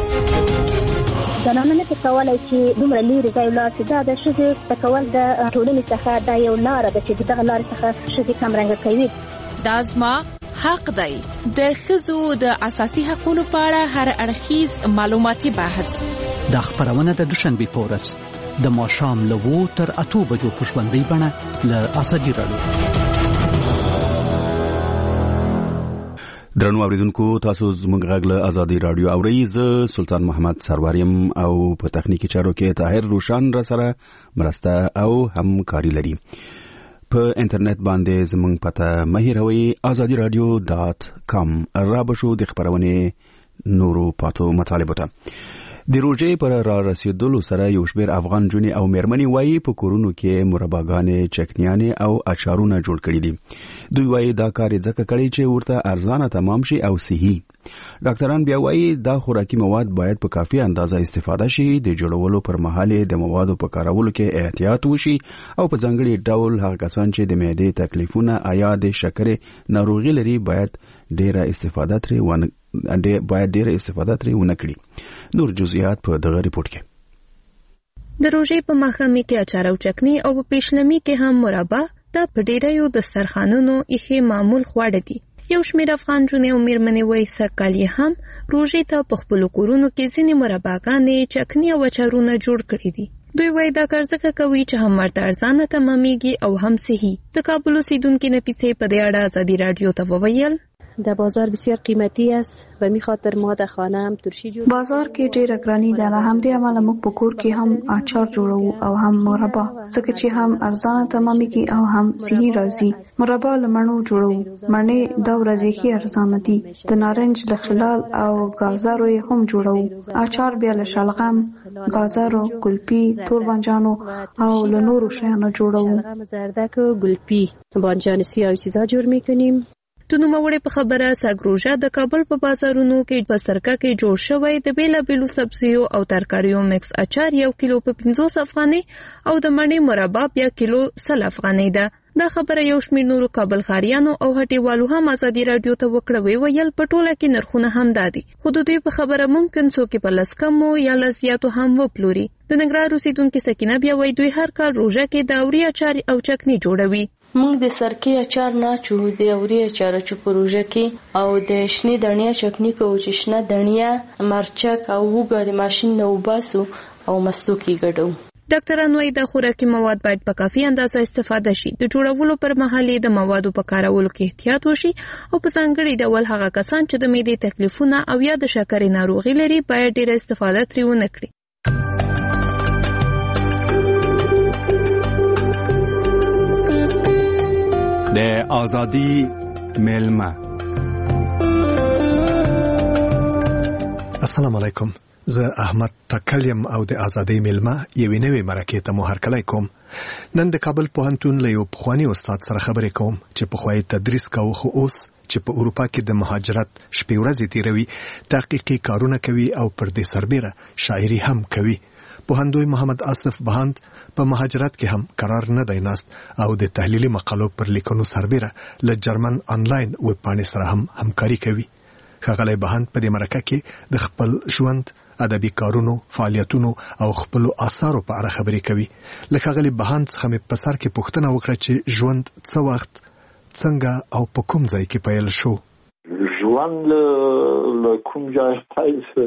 زنانه نه کولی چې دومره لرې ځای ولاړ شي. دا د ښځې کول د ټولنې څخه دا یو لاره ده چې دغه لارې څخه ښځې کمرنګه کوي. دا زما حق دی. د ښځو د اساسي حقوقو په اړه هر اړخیز معلوماتي بحث. دا خبرونه د دوشنبه په ورځ د ماښام له 2 تر 8 بجو په ژوندۍ بڼه له ازادي راډیو. درنو اوریدونکو، تاسو زموږ غږ له ازادي راډیو اورئ. زه سلطان محمد سروریم او په تخنیکی چارو کې طاهر روشن را سره مرسته او همکاري لري. په انټرنیټ باندې زموږ پته مه هېروئ azadiradio.com. را بشو د خبرونې نورو پاتو مطالبو ته. د روژې پر را رسیدلو سره یو شمېر افغان جونې او میرمنې وایي په کورونو کې مرباګانې، چکنیانې او اچارونه جوړ کړي دي. دوی وایي دا کار یې ځکه کړی چې ورته ارزانه تمام شي او صحي. ډاکټران بیا وایي دا خوراکي مواد باید په کافي اندازه استفاده شي. د جوړولو پر مهال د موادو په کارولو کې احتیاط وشي او په ځانګړي ډول هغه کسان چې د معدې تکلیفونه یا د شکرې ناروغي لري باید ډیره استفاده ترې ونه کړي. نور جزئیات په دغه ریپورت کې. د روژې په ماښامي کې اچار او چکنی او په پیشلمي کې هم مربا دا په ډیریو دسترخوانونو ایښې معمول خواړه دي. یو شمېر افغان جونې او میرمنې وایي سږکال یې هم روژې ته په خپلو کورونو کې ځینې مرباګانې، چکني او اچارونه جوړ کړي دي. دوی وایي دا کار ځکه کوي چې هم ورته ارزانه تمامیږي او هم صحي. د کابل اوسیدونکې نفیسې په دې اړه ازادي راډیو ته وویل در بازار بسیار قیمتی است و می خاطر ما در خانه هم ترشی جوړ. بازار کې ډېر ګرانی ده. له همدې امله موږ په کور کې هم اچار جوړو او هم مربا، ځکه چې هم ارزانه تمامېږي او هم صحي راځي. مربا له مڼو جوړو. مڼې دا ورځې ښې ارزانه دي. د نارنج له خلال او گازرو هم جوړو. اچار بیا له شلغم، گازرو، ګلپي، تور بانجانو او له نورو شیانو جوړو. زردک و گلپی، بانجان سیاه و چیزا جور میکنیم. د نوموړي په خبره ساګروژه د کابل په بازارونو کې په سرکه کې جوړ شوی د بیلابیلو سبزیو او ترکاریو مکس اچار 1 کیلو په 50 افغانۍ او د مڼې مربا بیا کیلو 100 افغانۍ ده. دا خبره یو شمېر نورو کابل ښاریانو او هټیوالو هم ازادي راډیو ته وکړه. ویل په ټوله کې نرخونه هم دادي، خو د دوی په خبره ممکن څوک په لس کمو یا لس زیاتو هم وپلوري. د ننګرهار اوسیدونکي سکینه بیا وایي دوی هر کال روژه کې د اوري اچار او چکني جوړوي. موږ د سرکې اچار نه چو د اوري اچار چو پروژه کې او د شنی دنیا چکني کو چې شنه دنیا مرچک او وګړي د ماشين نو باسو او مستو کې ګډو. ډاکټران وايي د خوراکي مواد باید په کافي اندازه استفاده شي. د جوړولو پر مهال د موادو په کارولو کې احتیاط وشي او په ځانګړي ډول هغه کسان چې د معدې تکلیفونه او یا د شکرې ناروغي لري باید ډېره استفاده ترې ونه کړي. د ازادي میلمه. السلام علیکم. زه احمد تکلیم او د ازادي میلمه یوې نوې مرکې ته مو هرکلی کوم. نن د کابل پوهنتون له یو پخواني استاد سره خبرې کوم چې پخوانی تدریس کوي خو اوس چې په اروپا کې د مهاجرت شپې ورځې تیروي، تحقیقي کارونه کوي او پر دې سربېره شاعري هم کوي. پوهندوی محمد آصف بهاند په مهاجرت کې هم قرار نه دی ناست او د تحلیلي مقالو پر لیکنو سربېره له جرمن آنلاین ویب پاڼې سره هم همکاري کوي. ښاغلی بهاند په دې مرکه کې د خپل ژوند، ادبي کارونو، فعالیتونو او خپل آثارو په اړه خبرې کوي. لکه ښاغلی بهاند څخه مې په سر کې پوښتنه وکړه چې ژوند څه وخت، څنګه او په کوم ځای کې پیل شو. ژوند له کوم ځای پیل شو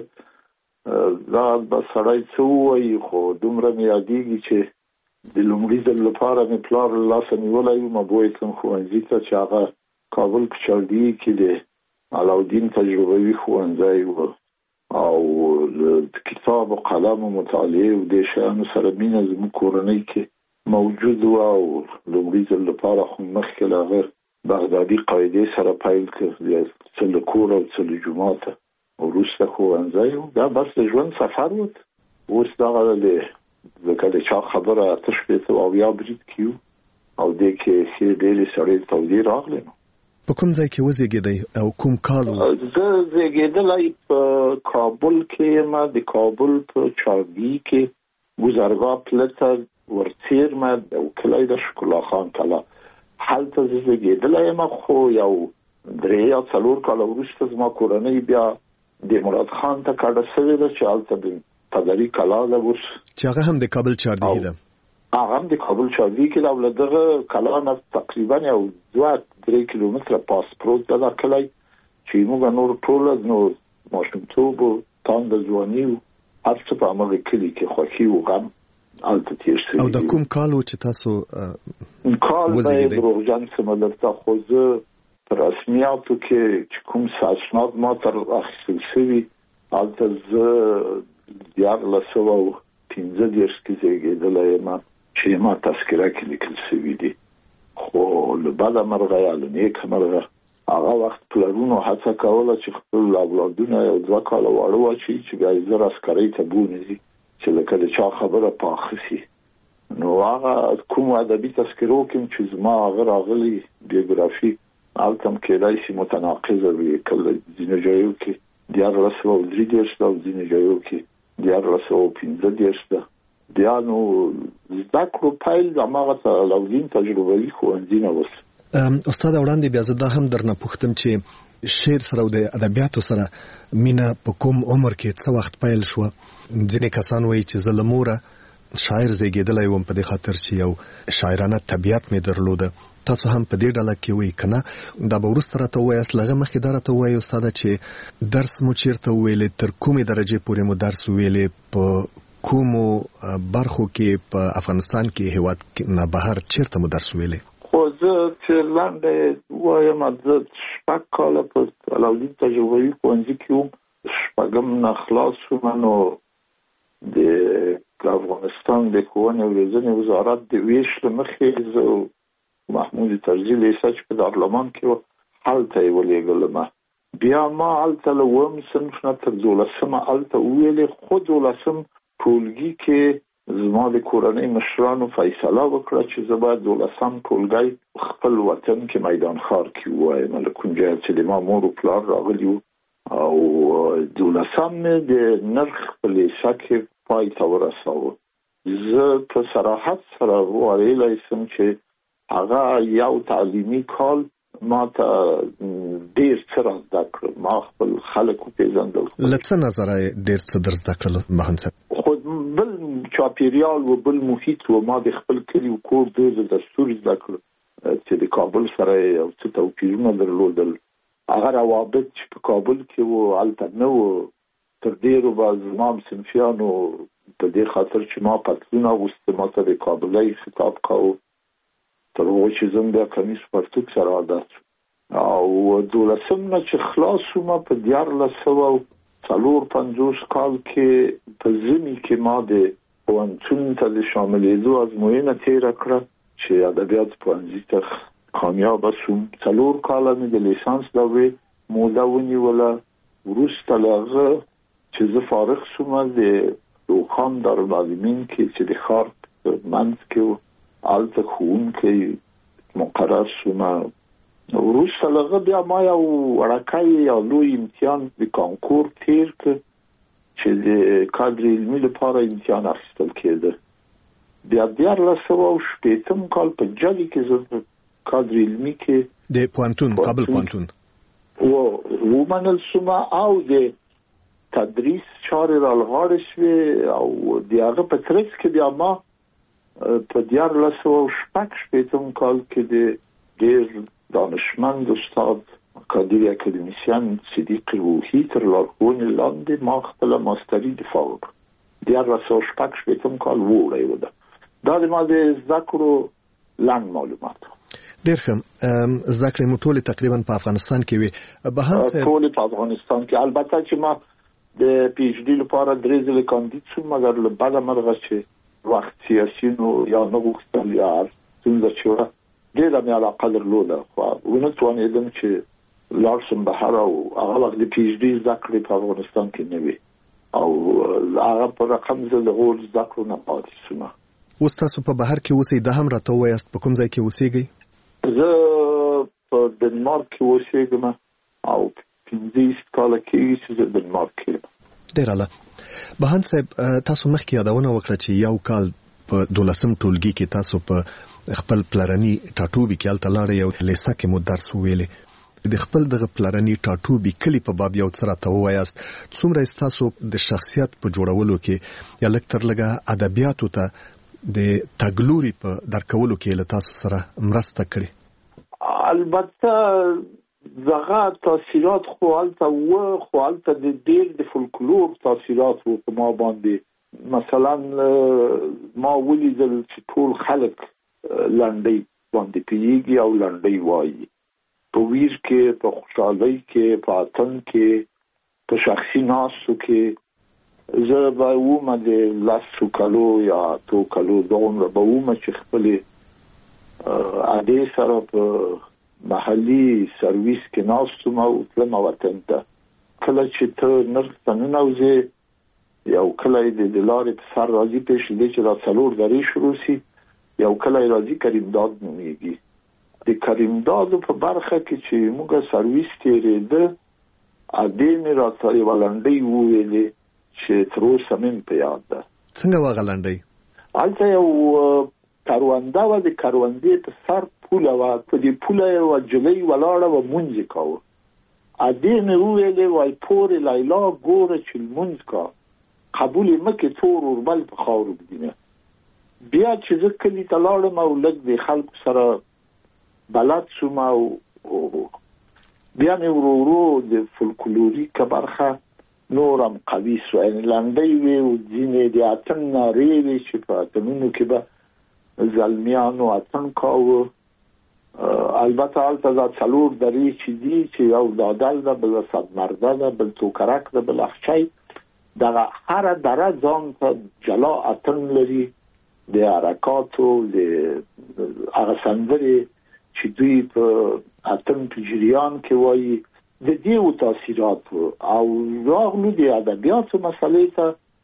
دا به سړی څه ووایي، خو دومره مې یادېږي چې د لومړي ځل لپاره مې پلار له لاسه نیولی وم بوتلم ښوونځي ته چې هغه کابل په چاردي کې د علاودین تجربوي ښوونځی و او د کتاب او قلم او مطالعه او د شیانو سره مینه زموږ کورنۍ کې موجود و او لومړي ځل لپاره خو مخکې له هغه بغدادي قاعدې سره پیل کړ، څه له کور او څه له جوماته، وروسته ښوونځی و. دا بس د ژوند سفر و. اوس دغه لکه د چا خبره 8 برید کې او دې کې ښې ډېرې سړې تودې راغلې. په کوم ځای کې وزیږېدی او کوم کال و؟ زه زیږېدلی په کابل کې یم، د کابل په چاردي کې گذرگاه پلته ورڅیرمه او کلی د شکلا خان کلا، هلته زه زیږېدلی یم. خو یو 3 یا 4 کاله وروسته زما کورنۍ بیا د مراد خان ته کډه شوې ده چې هلته د پدري کلا ده اوس، چې هغه هم د کابل چاردي ده. هغه هم د کابل چاردي کې ده. دغه کلا نه تقریبا یو 2-3 کیلومتره پاس پروت ده دا کلی چې موږ نور ټول نو ماشومتوب او تاند ځواني هر څه په هغه کلی کې خوښي او غم هلته تیر شوي. او د کوم کال و چې تاسو کال دروغجن څه درته، خو زه په رسمیاتو کې چې کوم اسناد ما تر اخیستل شوي هلته زه 1915 کې زیږېدلی یم چې ما تذکره کې لیکل شوي دي. خو له بده مرغه یا له نیکه مرغه هغه وخت پلرونو هڅه کوله چې خپل اولادونه یو 2 کاله واړه واچوي چې بیا یې زر عسکرۍ ته بونځي چې لکه د چا خبره پاخه شي. نو هغه کوم ادبي تذکرو کې چې زما هغه راغلي بیوګرافي هلته هم کېدای شي متناقضه وي، کله ځینو ځایو کې 1933 ده او ځینو ځایو کې 1915 ده. بیا نو زده کړو پیل هماغه علاودین تجربوي ښوونځي نه وس. استاد وړاندې بیا زه دا هم درنه پوښتم چې شعر سره او د ادبیاتو سره مینه په کوم عمر کې څه وخت پیل شو؟ ځینې کسان وایي چې زه له موره شاعر زیږېدلی وم په دې خاطر چې یو شاعرانه طبیعت مې درلوده. تاسو هم په دې ډله کې وایي که نه؟ دا به وروسته راته ووایاست. له هغه مخکې دا راته ووایي استاده چې درس مو چېرته وویلې، تر کومې درجې پورې مو درس وویلې، په کومو برخو کې په افغانستان کې هیواد نه بهر چیرته مو درس ویلې؟ خو زه چې لاندې وایم زه 6 کاله په علاودین تجربوي ښوونځي کې وم، 6 نه خلاص شوم. نو د افغانستان د ښوونې او روزنې وزارت د ویش له مخې زه محمود طرزي لیسه چې په دارالمان کې و هلته یې ولېږلم. بیا ما هلته له 9 صنف نه تر 12 هلته وویلې، خو 12 ټولګي کې زما د کورنۍ مشرانو فیصله وکړه چې زه باید 12 ټولګی خپل وطن کې میدان ښار کې ووایم، له کوم ځایه چې د ما مور او پلار راغلي وو، او 12 د نرخ په لیسه کې پای ته ورساوه. زه په صراحت سره وویلی سم چې هغه یو تعلیمي کال ما ته ډېر څه را زده کړل. ما خپل خلک وپېژندل. له څه نظره ډېر څه در زده کړل بهن صاحب؟ خو بل چاپیریال و، بل محیط و. ما د خپل کلي و کور د دستور زده کړل چې د کابل سره یو څه توپیرونه درلودل. هغه روابط چې په کابل کې و هلته نه و. تر ډېرو به زما صنفیانو په دې خاطر چې ما پتلون اغوسته ما ته د کابلۍ خطاب کاوه، تر هغو چې زه بیا کمیس پرتوګ سره عادت شو. او 12 نه چې خلاص شوم په 1954 کال کې په ژمي کې ما د پوهنتون ته د شاملېدو ازموینه تېره کړه چې ادبیات پوهنځي ته کامیاب شوم. 4 کاله مې د لیسانس دورې موده ونیوله. وروسته له هغه چې زه فارغ شوم د روخان دارالعلومین کې چې د ښار په منځ کې و، هلته ښوونکی مقرر شوم. وروسته له هغه بیا ما یو وړوکی یا لوی امتحان د کانکور تېر کړ چې د کادر علمي لپاره امتحان اخیستل کېده. بیا 1960 کال په جلي کې زه کادر علمي کې د پوهنتون کابل پوهنتون ومنل شوم او د تدریس چارې رالغاړې شوې. او د هغه په ترڅ کې بیا ما په 1960 کال کې د ډېر دانشمند استاد اکادمی اکادمیسیان صدیق روحی تر لارښوونې لاندې ما خپله ماستري دفاع وکړه. 1960 کال وړی و. دا د ما د زده کړو لنډ معلومات. ډېر ښه. زده کړې مو ټولې تقریبا په افغانستان کې وې؟ بهن صاحب ټولې په افغانستان کې. البته چې ما د پی ایچ ډي لپاره 3 ځله کاندید شوم، مګر له بده مرغه چې وخت سیاسي نو یا نه غوښتل یا څنګه چې وه ډېره مې علاقه درلوده، خو ونه توانېدم چې لاړ شم بهر. او هغه وخت د پی ایچ ډي زده کړې په افغانستان کې نه وې، او هغه په رقم زه د هغو زده کړو نه پاتې شوم. اوس تاسو په بهر کې اوسئ، دا هم راته ووایاست په کوم ځای کې اوسېږئ؟ زه په ډنمارک کې اوسېږم او 15 کاله کېږي چې زه ډنمارک کې یم. ډېر اعلی. بهن صاحب تاسو مخکې یادونه وکړه چې یو کال په 12 ټولګي کې تاسو په خپل پلرني ټاټوبي کې هلته لاړئ او لیسه کې مو درس وویلې. د خپل دغه پلرني ټاټوبي کلي په باب یو څه راته ووایاست. څومره ستاسو د شخصیت په جوړولو کې یا لږ تر لږه ادبیاتو ته د تګلوري په درکولو کې له تاسو سره مرسته کړې؟ البته دغه تاثیرات خو هلته و، خو هلته د ډېر د فولکلور تاثیرات و په ما باندې. مثلا ما ولیدل چې ټول خلک لنډۍ باندې پوهېږي او لنډۍ وایي. په ویر کې، په خوشحالۍ کې، په اتن کې، په شخصي ناستو کې. زه به ومه د 10 کالو یا 2 کالو دومره به ومه چې خپلې ادې سره په محلي سرویس کې ناست وم او تلم وطن ته. کله چې ته نرخ ته ننوځې، یو کله یې د لارې په سر راځي پېش دی چې دا 4 درې شروع شي، یو کله یې راځي کریمداد نومېږي. د کریمدادو په برخه کې چې موږ سرویس تېرېده، ادې مې راته یوه لنډۍ وویلې چې تر اوسه مې په یاد ده. څنګه وه هغه لنډۍ؟ هلته یو کرونده وه، د کروندې په سر پوله وه، په دې پوله یوه نجلۍ ولاړه وه لمونځ یې کاوه. ادې مې وویلې وایي پورې لیلا ګوره چې لمونځ کا، قبول یې مه کړې تور اوربل په خاورو ږدینه. بیا چې زه کلي ته لاړم او لږ د خلکو سره بلد شوم او بیا مې ورو ورو د فولکلوریکه برخه نورم قوي شو. یعنې لنډۍ وې او ځینې د اتن نارې وې چې په اتنونو کې به زلمیانو اتن کاوه. البته هلته دا 4 درې چې دي چې یو دادل ده، بل صدمرده ده، بل توکرک ده، بل اخچی. دغه هره دره ځان ته جلا اتن لري. د حرکاتو د هغه سندرې چې دوی په اتن په جریان کې وایي، د دې تاثیرات او راغلو د ادبیاتو مسلې ته.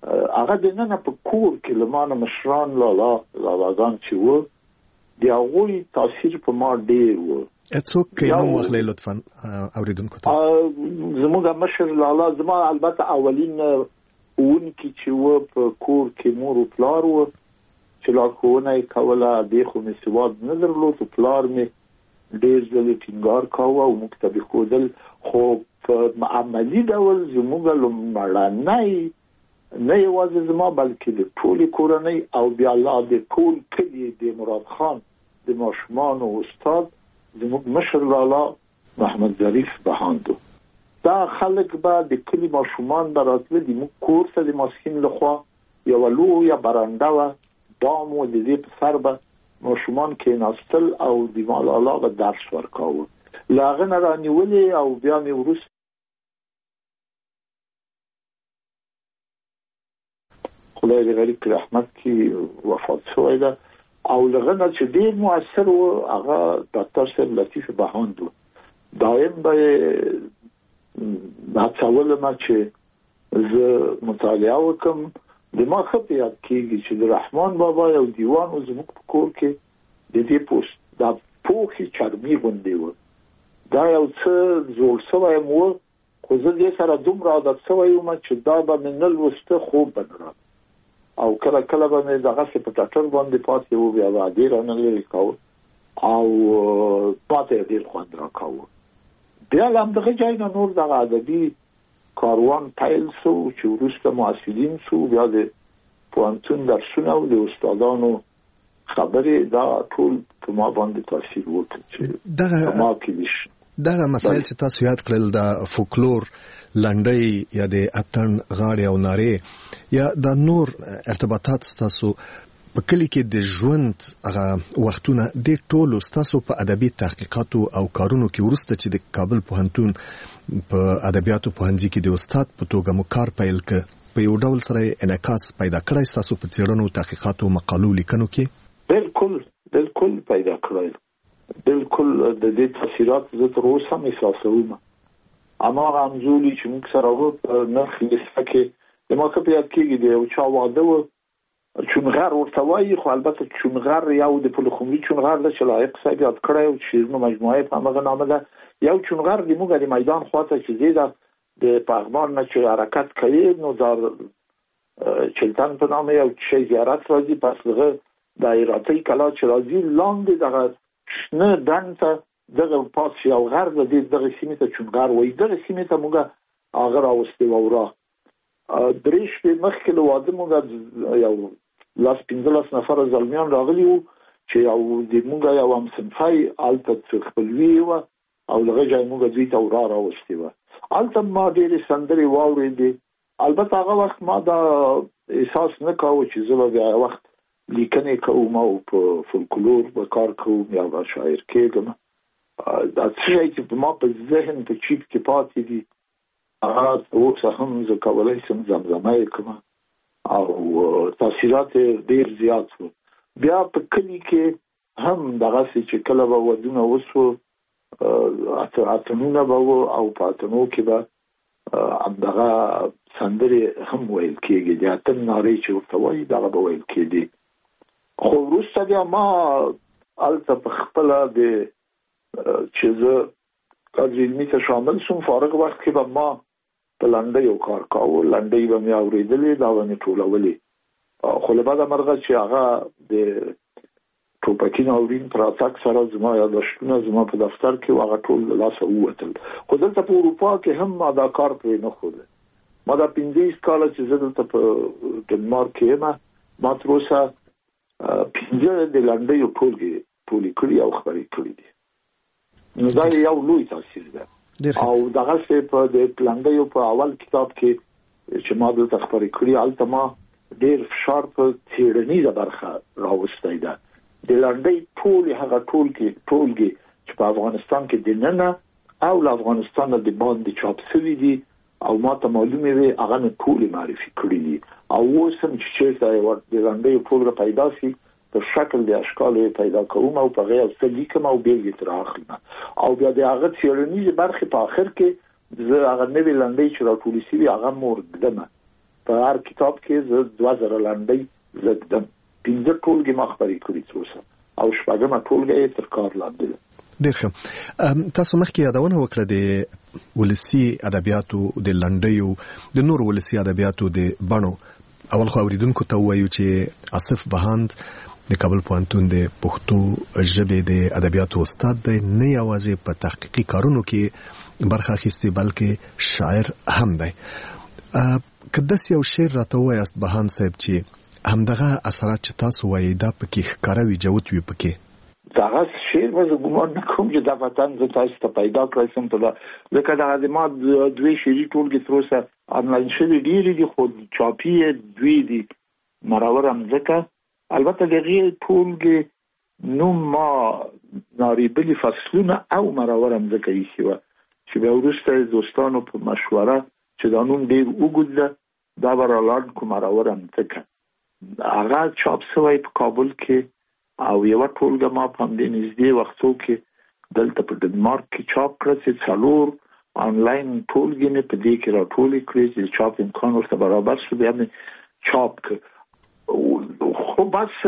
هغه د نن په کور کې لمانه مشران لالاګان چې وو د هغوی تاثیر په ما ډیر وو. څوک کې نو واخلې لطفا اوریدونکو ته؟ زموږ مشر لالا زما البته اولین اونکي چې وو په کور کې مور او پلار وو چې لارښوونه یې کوله، د خو مې سواد نه درلود، پلار مې ډېر ځلې ټینګار کاوه او موږ ته ښودل، خو په عملي ډول زموږ لومړنی نه یوازې زما بلکې د ټولې کورنۍ او بیا لا د ټول کلي د مراد خان د ماشومانو استاد زموږ مشر لالا محمد ظریف بهاندو. دا خلک به د کلي ماشومان به راتله د موږ کور ته د ماسپښین لخوا یوه لویه برنډه وه، بام و، د دې په سر به ماشومان کېناستل او د ما لالا به درس ورکاوه. له هغه نه رانیولې او بیا مې وروسته خدای دې غریب کړي رحمت کې وفات شوی ده. او له هغه نه چې ډېر مؤثر و هغه ډاکټر صاحب لطیف بهاند و. دایم به هڅولم چې زه مطالعه وکړم. د ما ښه په یاد کېږي چې د رحمان بابا یو دیوان و زموږ په کور کې د دې پوسټ دا پوښي چرمي غوندې و. دا یو څه زوړ شوی و خو زه دې سره دومره عادت شوی وم چې دا به مې نه لوسته خوب به نه راته او کله کله به مې دغسې په ټټر باندې پاتې و بیا به ډېر رانه لرې کوه او پاتې ډېر خوند راکاوه. بیا له همدغه ځای نه نور دغه ادبي کاروان پیل شو چې وروسته محصلین شو، بیا د پوهنتون درسونه او د استادانو خبرې دا ټول په ما باندې تاثیر وکړ چې ما کې دغه مسایل چې تاسو یاد کړل د فولکلور لنډۍ یا د اتن غاړې او نارې یا د نور ارتباطات تاسو په کلی کې د ژوند هغه وختونه د ټولو تاسو په ادبي تحقیقاتو او کارونو کې ورسته چې د کابل پوهنتون په ادبیاتو پوهنځي کې د استاد په توګه مو کار پیل ک په یو ډول سره انعکاس پیدا کړی تاسو په څېړنو تحقیقاتو مقالو لیکنو کې؟ بالکل پیدا کړی، بالکل د دې تاثیرات زه تر اوسه هم احساسوم. هماغه همزولي چې موږ سره وو په نرخ لیسته کې د ما ښه په یاد کېږي د یو چا واده و، چونغر ورته وایي، خو البته چونغر یو د پلخمري چونغر ده چې لایق صاحب یاد کړی او شیرینو مجموعه په همغه نامه ده. یو چونغر د موږ د میدان خواته چې زیده د پغمان نه چې حرکت کوي نو در چلتن په نامه یو شی زیارت راځي، پس دغه د ایراتی کلا چې راځي لاندې دغه شنه ډنډ ته دغه پاس یو غر د دغه سیمې ته چونغر وایي. دغه سیمې ته موږ هغه راوستې وه ورا درې شپې مخکې له واده موږ یو 15 نفره زلمیان راغلي وو چې یو د موږ یو همصنفی هلته خپلوي وه او لغه ځای موږ دوی ته ورا راوستې وه. هلته ما ډېرې سندرې واورېدې. البته هغه وخت ما دا احساس نه کاوه چې زه به بیا وخت لیکنې کوم او په فولکلور به کار کوم یا به شاعر کېږم. دا څه شی چې ما په ذهن په چیپ کې پاتې دي هغه اوسه هم زه کولی شم زمزمه یې کړم او تاثیرات ډېر زیات شو. بیا په کلي کې هم دغسې چې کله به ودونه وشو اتنونه به وو او په اتنو کې به همدغه سندرې هم ویل کېږي، د اتن نارې چې ورته وایي دغه به ویل کېدي. خو وروسته بیا ما هلته په خپله د چې زه کادر علمي ته شامل شوم فارغ وخت کې به ما په لنډیو کار کاوه. لنډۍ به مې اورېدلې، دا به مې ټولولې. خو له بده مرغه چې هغه د ټوپکي ناورین پر اتاک سره زما یاداشتونه زما په دفتر کې هغه ټول له لاسه ووتل. خو دلته په اروپا کې هم ما دا کار پرې نه ښوده. ما دا 15 کاله چې زه دلته په ډنمارک کې یم ما تر اوسه 15 د لنډیو ټولې کړي او خپرې کړي دي. نو دا یو لوی تاثیر ده. او دغسې په د لنډیو په اول کتاب کې چې ما دلته خپرې کړي هلته ما ډېر فشار په څېړنیزه برخه راوستی ده. د لنډۍ ټولې هغه ټولګې چې په افغانستان کې دننه او له افغانستان د باندې چاپ شوي دي او ما ته معلومې وي هغه مې ټولې معرفي کړي دي. او اوس هم چې چېرته د لنډیو ټولګه پیدا شي په شکل د اشکالو پیدا کوم او په هغې یو څه لیکم او بېلګې ترې اخلم او بیا د هغه څېړنیزې برخې په آخر کې زه هغه نوې لنډۍ چې راټولې شوي هغه م ورږدمه په هر کتاب کې زه 2000 لنډۍ زدم 15 ټولګي ما خبرې کړې څه او شپږمه ټولګي تر کار لاندې ده. ډېر ښه. تاسو مخکې یادونه وکړه د ولسی ادبیاتو د لنډیو د نور ولسی ادبیاتو د بڼو. اول خو اوریدونکو ته وایو چې آصف بهاند د کابل پوهنتون د پښتو ژبې د ادبیاتو استاد دی، نه یوازې په تحقیقي کارونو کې برخه اخیستې بلکې شاعر هم دی. که داسې یو شعر راته ووایاست بهاند صاحب چې همدغه اثرات چې تاسو وایي دا پکې ښکاره وي، جوت وي پکې، دغه شعر به زه ګمان نه کوم چې دا وطن زه تاسو ته پیدا کړی سم ته ځکه دغه د ما دوی شعري ټولګې تر اوسه آنلاین شوي ډېرې دي خو چاپي یې دوی دي مرور مځکه. البته دغې ټولګې نوم ما ناریبلي فصلونه او مرور مځکه ایښې وه چې بیا وروسته دوستانو په مشوره چې دا نوم ډېر اوږد ده دا به رالاړ کړو مرور مځکه. هغه چاپ شوی په کابل کې او یو ټولګه ما په همدې نږدې وختو کې دلته په ډنمارک کې چاپ کړه چې 4 آنلاین ټولګې مې په دې کې راټولې کړې چې چاپ امکان ورته برابر شو بیا مې چاپ کړ. خو بس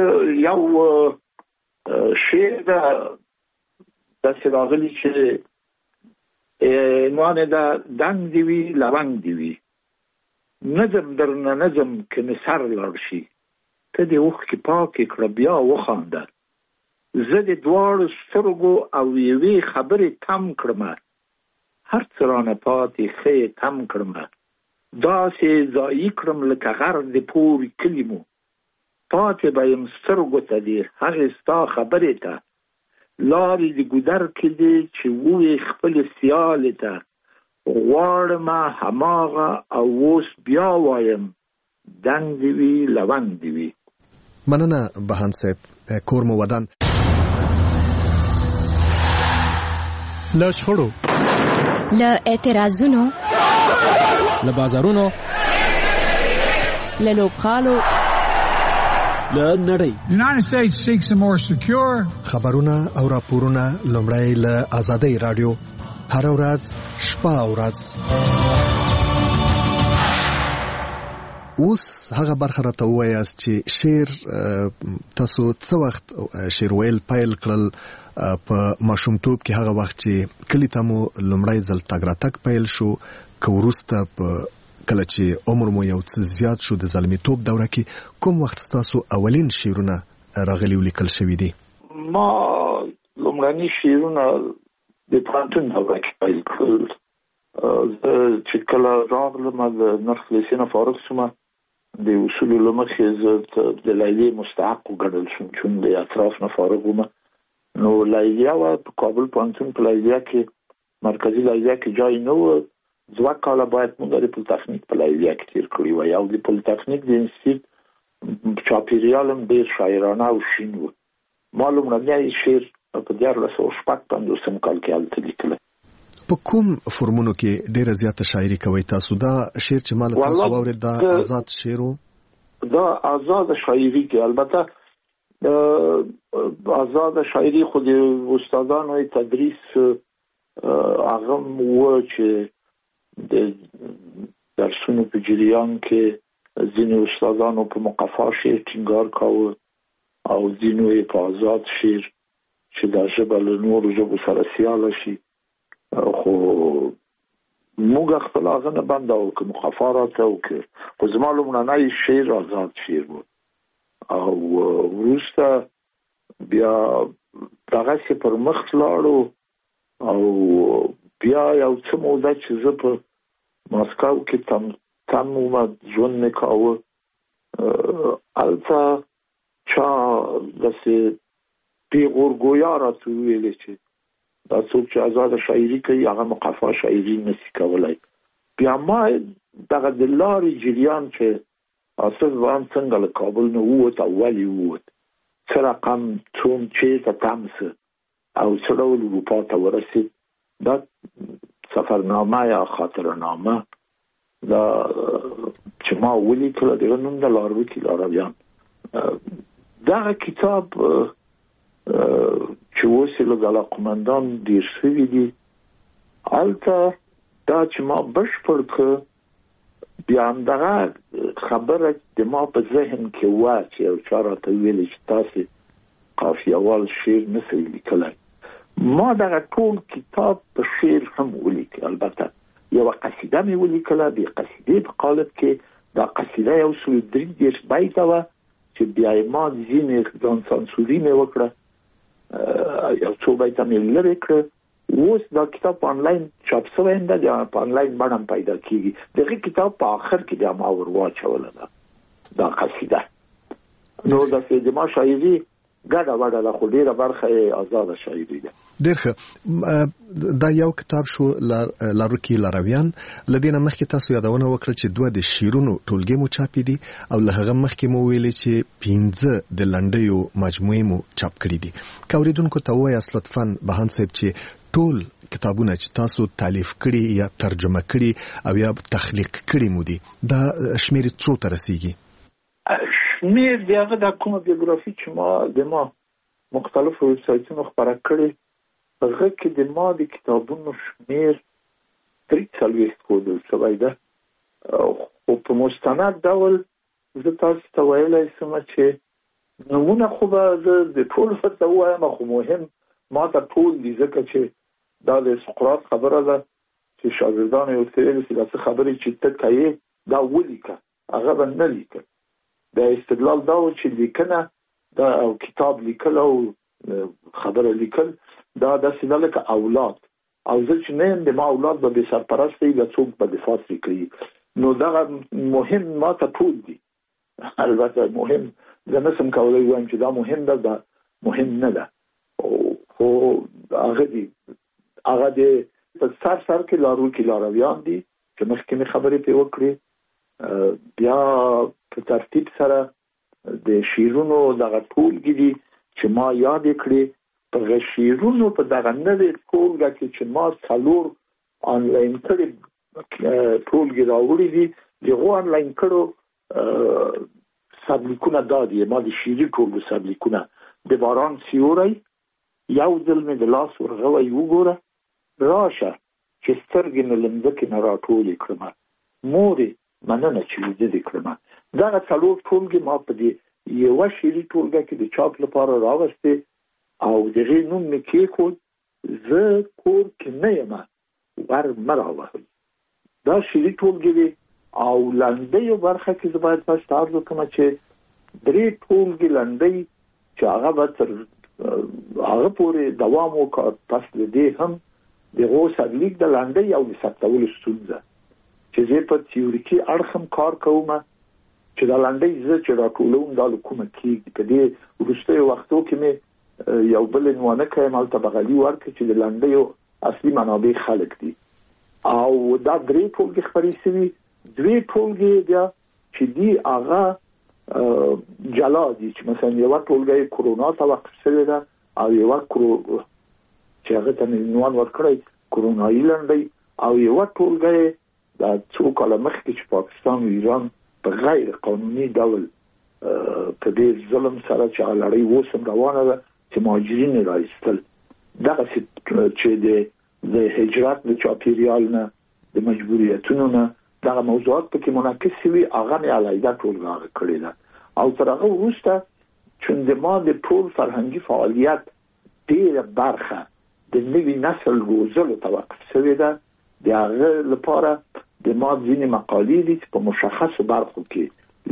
یو شعر داسې راغلی چې عنوان یې ده دنګ دې وي لونګ دې وي، نظم درنه نظم که مې سر لاړ شي ته دې اوښکې پاکې کړه بیا وخانده، زه د دواړو سترګو او یوې خبرې تم کړمه، هر څه رانه پاتې ښه یې تم کړمه، داسې ځایي کړم لکه غر د پورې کلي مو، پاتې به یم سترګو ته دې هغې ستا خبرې ته، لارې د ګودر کې دې چې ووې خپلې سیالې ته، غواړمه هماغه او اوس بیا وایم دنګ دې وي لونګ دې وي. مننه بهاند صاحب. کور مو ودان. له شخړو، له اعتراضونو، له بازارونو، له لوبغالو، له نړۍ. United States seeks a more secure. خبرونه او راپورونه لومړی له آزادۍ رادیو هر ورځ شپه او ورځ. اوس هغه برخه راته ووایاست چې شعر تاسو څه وخت شعر ویل پیل کړل په ماشومتوب کې، هغه وخت چې کلي ته مو لومړی ځل تګ راتګ پیل شو که وروسته کله چې عمر مو یو څه زیات شو د زلمیتوب دوره کې کوم وخت ستاسو اولین شعرونه راغلي ولیکل شوي دي؟ ما لومړني شعرونه د پوهنتون دوره کې پیل کړل. چې کله راغلم د نرخ لیسې نه فارغ شوم د اصولو له مخې زه د لیلیې مستحق وګڼل شوم چون د اطراف نه فارغ وم. نو لیلیه وه په کابل پوهنتون په لیلیه کې مرکزي لیلیه کې جای نه و، 2 کاله باید موږ د پولیتخنیک په لیلیه کې تیر کړي وای او د پولیتخنیک د انسټیټیوټ چاپیریال هم ډېر شاعرانه او شین و. ما لومړنی شعر په 1955 کال کې هلته لیکلی. په کوم فرمونو کې ډیره زیاته شاعري کوي تاسو؟ دا شعر چې مال تاسو واورید دا آزاد شعر و؟ دا آزاد شاعري کې البته آزاد شاعري خو د استادانو تدریس هغه و چې د درسونو په جریان کې ځینې استادانو په مقفا شعر ټینګار کاوه او ځینو یې په آزاد شعر چې دا ژبه له نورو ژبو سره سیاله شي. خو موږ خپل هغه نه بنداو که مخافرات او که خو زما لومړنی شعر آزاد شعر و او وروسته بیا دغسې پر مخ لاړو او بیا یو څه موده چې زه په ماسکو کې تم اومد ژوند مې کاوه. هلته چا داسې پیغورګویا راته وویلې چې دا څوک چې آزاد شاعري کوي هغه مقفا شاعري نشي کولی. بیا ما دغه د لارې جریان چې آصف بهاند څنګه له کابل نه ووت او ولې ووت، څه رقم څوم چېرته تم څه او څه ډول اروپا ته ورسېد، دا سفرنامه یا خاطرنامه دا چې ما ولیکله د هغه نوم د لاروکي لارویان. دغه کتاب چې اوس یې له علاقمندان ډېر شوي دي. هلته دا چې ما بشپړ کړ بیا همدغه خبره د ما په ذهن کې وه چې یو چا راته ویلې چې تاسې قافیه‌وال شعر نسئ لیکلی. ما دغه ټول کتاب په شعر هم ولیکه. البته یوه قصیده مې ولیکله، د قصیدې په قالب کې دا قصیده 133 بیته وه چې بیا یې ما ځینې ځان سانسوري مې وکړه، یو څو بیته مې لرې کړه. اوس دا کتاب په آنلاین چاپ شوی دی، په آنلاین بڼه هم پیدا کیږي. دغه کتاب په آخر کې بیا ما ور واچوله دا قصیده. نو د ما شاعري ګډه وډه ده، خو ډېره برخه یې آزاده شاعري ده. ډېر ښه. دا یو کتاب شو لاروکي لارویان. له دې نه مخکې تاسو یادونه وکړه چې 2 د شعرونو ټولګې مو چاپې دي او له هغه مخکې مو ویلې چې 15 د لنډیو مجموعې مو چاپ کړي دي. که اورېدونکو ته ووایاست لطفاً بهان صاحب چې ټول کتابونه چې تاسو تالیف کړي یا ترجمه کړي او یا تخلیق کړي مو دي، دا شمېر څو ته رسیږي؟ شمېر د هغه د کومه بیوګرافي چې ما مختلفو ویبسایټونو خپاره کړې، هغه کې د ما د کتابونو شمېر 43 ښودل شوی ده. خو په مستند ډول زه تاسو ته ویلی شم چې نومونه خو به زه د ټول ورته ووایم، خو مهم ما ته ټول دي، ځکه چې دا د سقراط خبره ده چې شاګردانو یې ورته ویلي چې دا څه خبرې چې ته کوې دا ولیکه، هغه به نه لیکل. د استدلال دا و چې لیکنه دا او کتاب لیکل او خبره لیکل دا داسې ده لکه اولاد، او زه چې نه یم د ما اولاد به بې سرپرسته وي، له څوک به دفاع ترې کوي. نو دغه مهم ما ته ټول دي. البته مهم زه نسم کولی وایم چې دا مهم ده، دا مهم نه ده، خو هغه دي. هغه د په سر کې لاروکي لارویان دي چې مخکې مې خبرې پرې وکړې. بیا په ترتیب سره د شعرونو دغه ټولګې دي چې ما یاد کړې. په شعرونو په دغه نوې ټولګه کې چې ما 4 آنلاین کړي ټولګې راوړي دي، دغه آنلاین کړو سبلیکونه دا دي. ما د شعري ټولګو سبلیکونه د باران سیوری، یو ځل مې د لاس ورغوی وګوره، راشه چې سترګې مې له مځکې نه راټولې کړمه، مورې مننه چې ویده دې کړمه. دغه 4 ټولګې ما په دې یوه شعري ټولګه کې د چاپ لپاره راوستې او دغه نوم مې کېښود، زه کور کې نه یم ور مه راوهئ. دا شعري ټولګې دي. او لنډیو برخه کې زه باید تاسو ته عرض وکړم چې 3 ټولګې لنډۍ چې هغه به تر هغه پورې دوام وکړ. پس له دې هم دغه سبلیک د لنډۍ او د ثبتولو ستونزه چې زه په تیوریکي اړخ هم کار کوم، چې دا لنډۍ زه چې راټولوم دا له کومه کېږي. په دې وروستیو وختو کې مې یو بل عنوانه کړی، هلته بغلي ورکړي چې د لنډیو اصلي منابع خلک دي. او دا 3 ټولګې خپرې شوي. 2 ټولګې بیا چې دي هغه جلا دي، چې مثلا یوه ټولګه کرونا ته وقف شوې ده او یوه چې هغه ته مې عنوان ورکړی کرونایي لنډۍ، او یوه ټولګه دا څو کاله مخکې چې پاکستان او ایران په غیر قانوني ډول په دې ظلم سره چې لړۍ اوس هم روانه ده چې مهاجرین یې راایستل، دغسې چې د هجرت د چاپېریال نه د مجبوریتونو نه دغه موضوعات پکې منعکس شوي، هغه مې علیحده ټولګه کړې ده. او تر هغه وروسته چې ما د ټول فرهنګي فعالیت ډېره برخه د نوي نسل روزلو ته وقف شوې ده. د هغه لپاره د ما ځینې مقالې دي چې په مشخصو برخو کې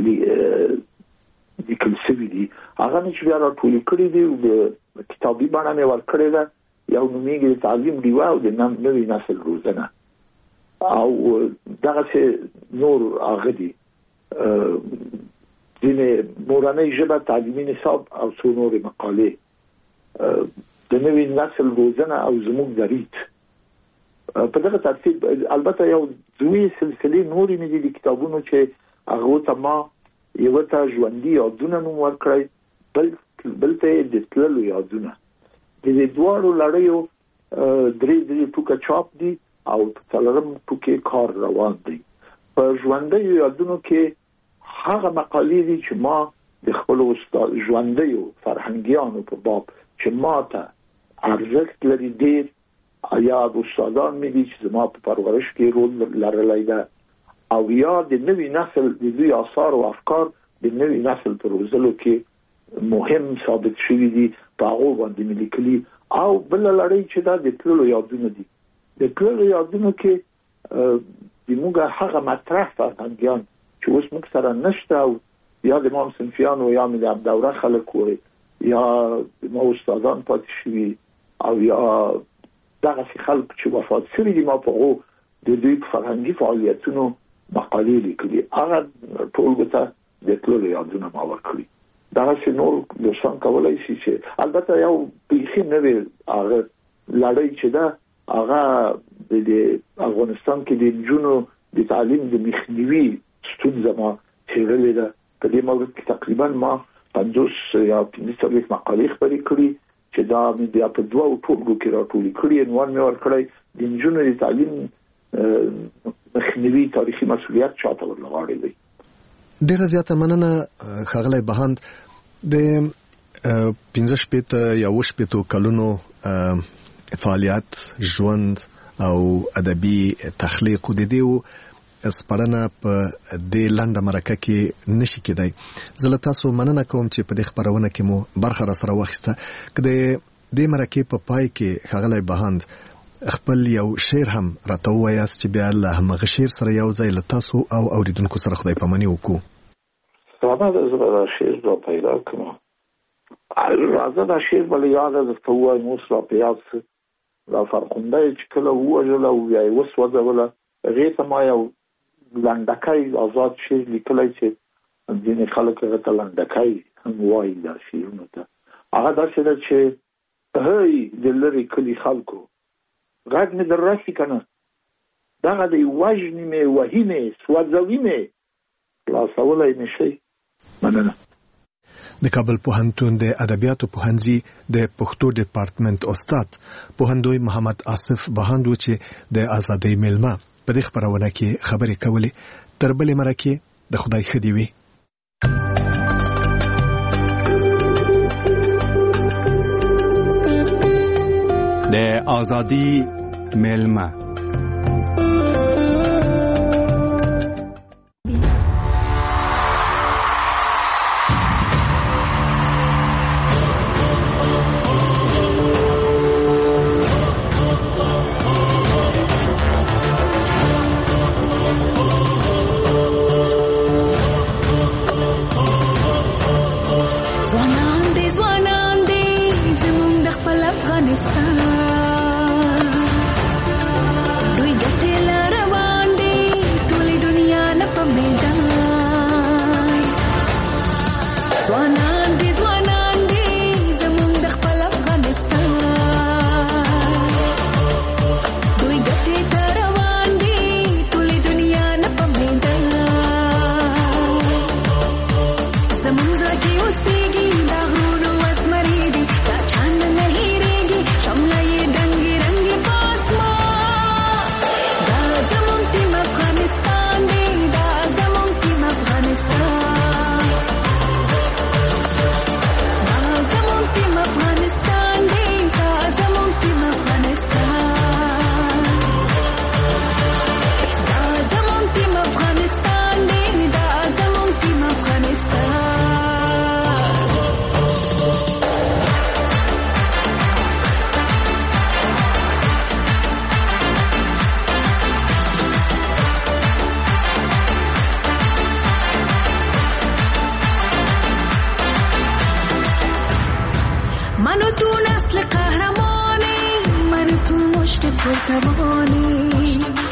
لیکل شوي دي، هغه مې چې بیا راټولې کړي دي، د کتابي بڼه مې ورکړې ده. یو نومېږي د تعلیم ډیوه او د نوي نسل روزنه، او دغسې نور هغه دي ځینې مورنۍ ژبه، تعلیمي نصاب او څو نورې مقالې، د نوي نسل روزنه او زموږ درید. په دغه ترتیب البته یو 2 سلسلې نورې مې دي د کتابونو چې هغه ته ما یو ته ژوندي یادونه نوم ورکړی، بل ته د تللو یادونه. د دې دواړو لړیو 3 ټوکه چاپ دي او په 4 ټوکې کار روان دی. په ژوندیو یادونو کې هغه مقالې دي چې ما د خپل استاد ژوندیو فرهنګیانو په باب چې ما ته ارزښت لري ډېر، یا استادان مې دي چې زما په پرورش کې رول لرلی ده، او یا د نوي نسل د دوی آثار او افکار د نوي نسل پر روزلو کې مهم ثابت شوي دي، په هغو باندې مې لیکلي. او بله لړۍ چې دا د تللو یادونه دي، د تللو یادونو کې د موږ هغه مطرح فرهنګیان چې اوس موږ سره نشته، او یا د امام صنفیانو یا د عبدالدوره خلک وي یا د ما استادان پاتې شوي او یا دغسې خلک چې وفات شوي دي، ما په هغو د دوی په فرهنګي فعالیتونو مقالې لیکلي. هغه ټولګو ته د تللو یادونه ما ورکړي. دغسې نور دوستان کولی شي چې البته یو بیخي نوې هغه لړۍ چې ده، هغه د افغانستان کې د نجونو د تعلیم د مخنیوي ستونزه ما څېړلې ده. په دې مورد کې تقریبا ما 50 یا 45 مقالې خپرې کړي چې دا مې بیا په 2 ټولګو کې راټولې کړي. عنوان مې ورکړی د نجونو د تعلیم مخنیوي تاریخي مسؤلیت چاته ورغاړي دی. ډیره زیاته مننه ښاغلی بهاند. د 15 یا 20 کلونو فعالیت، ژوند او ادبي تخلیق د دې سپړنه په دې لنډه مرکه کې نشي کېدای. زه له تاسو مننه کوم چې په دې خبرونه کې مو برخه را سره واخیسته. که د دې مرکې په پای کې ښاغلی بهاند خپل یو شعر هم راته ووایاست چې بیا له همغه شعر سره یو ځای له تاسو او اوریدونکو سره خدای پاماني وکړو. سلامه ده، زه به دا شعر را پیدا کړم. راځه دا شعر به له یاده درته ووایم. اوس را په یاد څه دا فرخنده یې چې کله ووژله او بیا یې وسوځوله، هغې ته ما یو لنډکی آزاد شعر لیکلی چې ځینې خلک هغه ته لنډکی هم وایي دا شعرونو ته. هغه داسې ده چې هی د لرې کلي خلکو غږ مې در رسي که نه، دغه دی وژنې مې، وهي مې، سوځوي مې، خلاصولی مې شي. مننه. د کابل پوهنتون د ادبیاتو پوهنځي د پښتو ډیپارټمنټ استاد پوهندوی محمد آصف بهاند و چې د ازادۍ میلمه په دې خبرونه کې خبرې کولې. تر بلې مرکې د خدای ښه دې وي. د ازادۍ میلمه. منو تو نسل قهرمانی، منو تو مشت پرتبانی،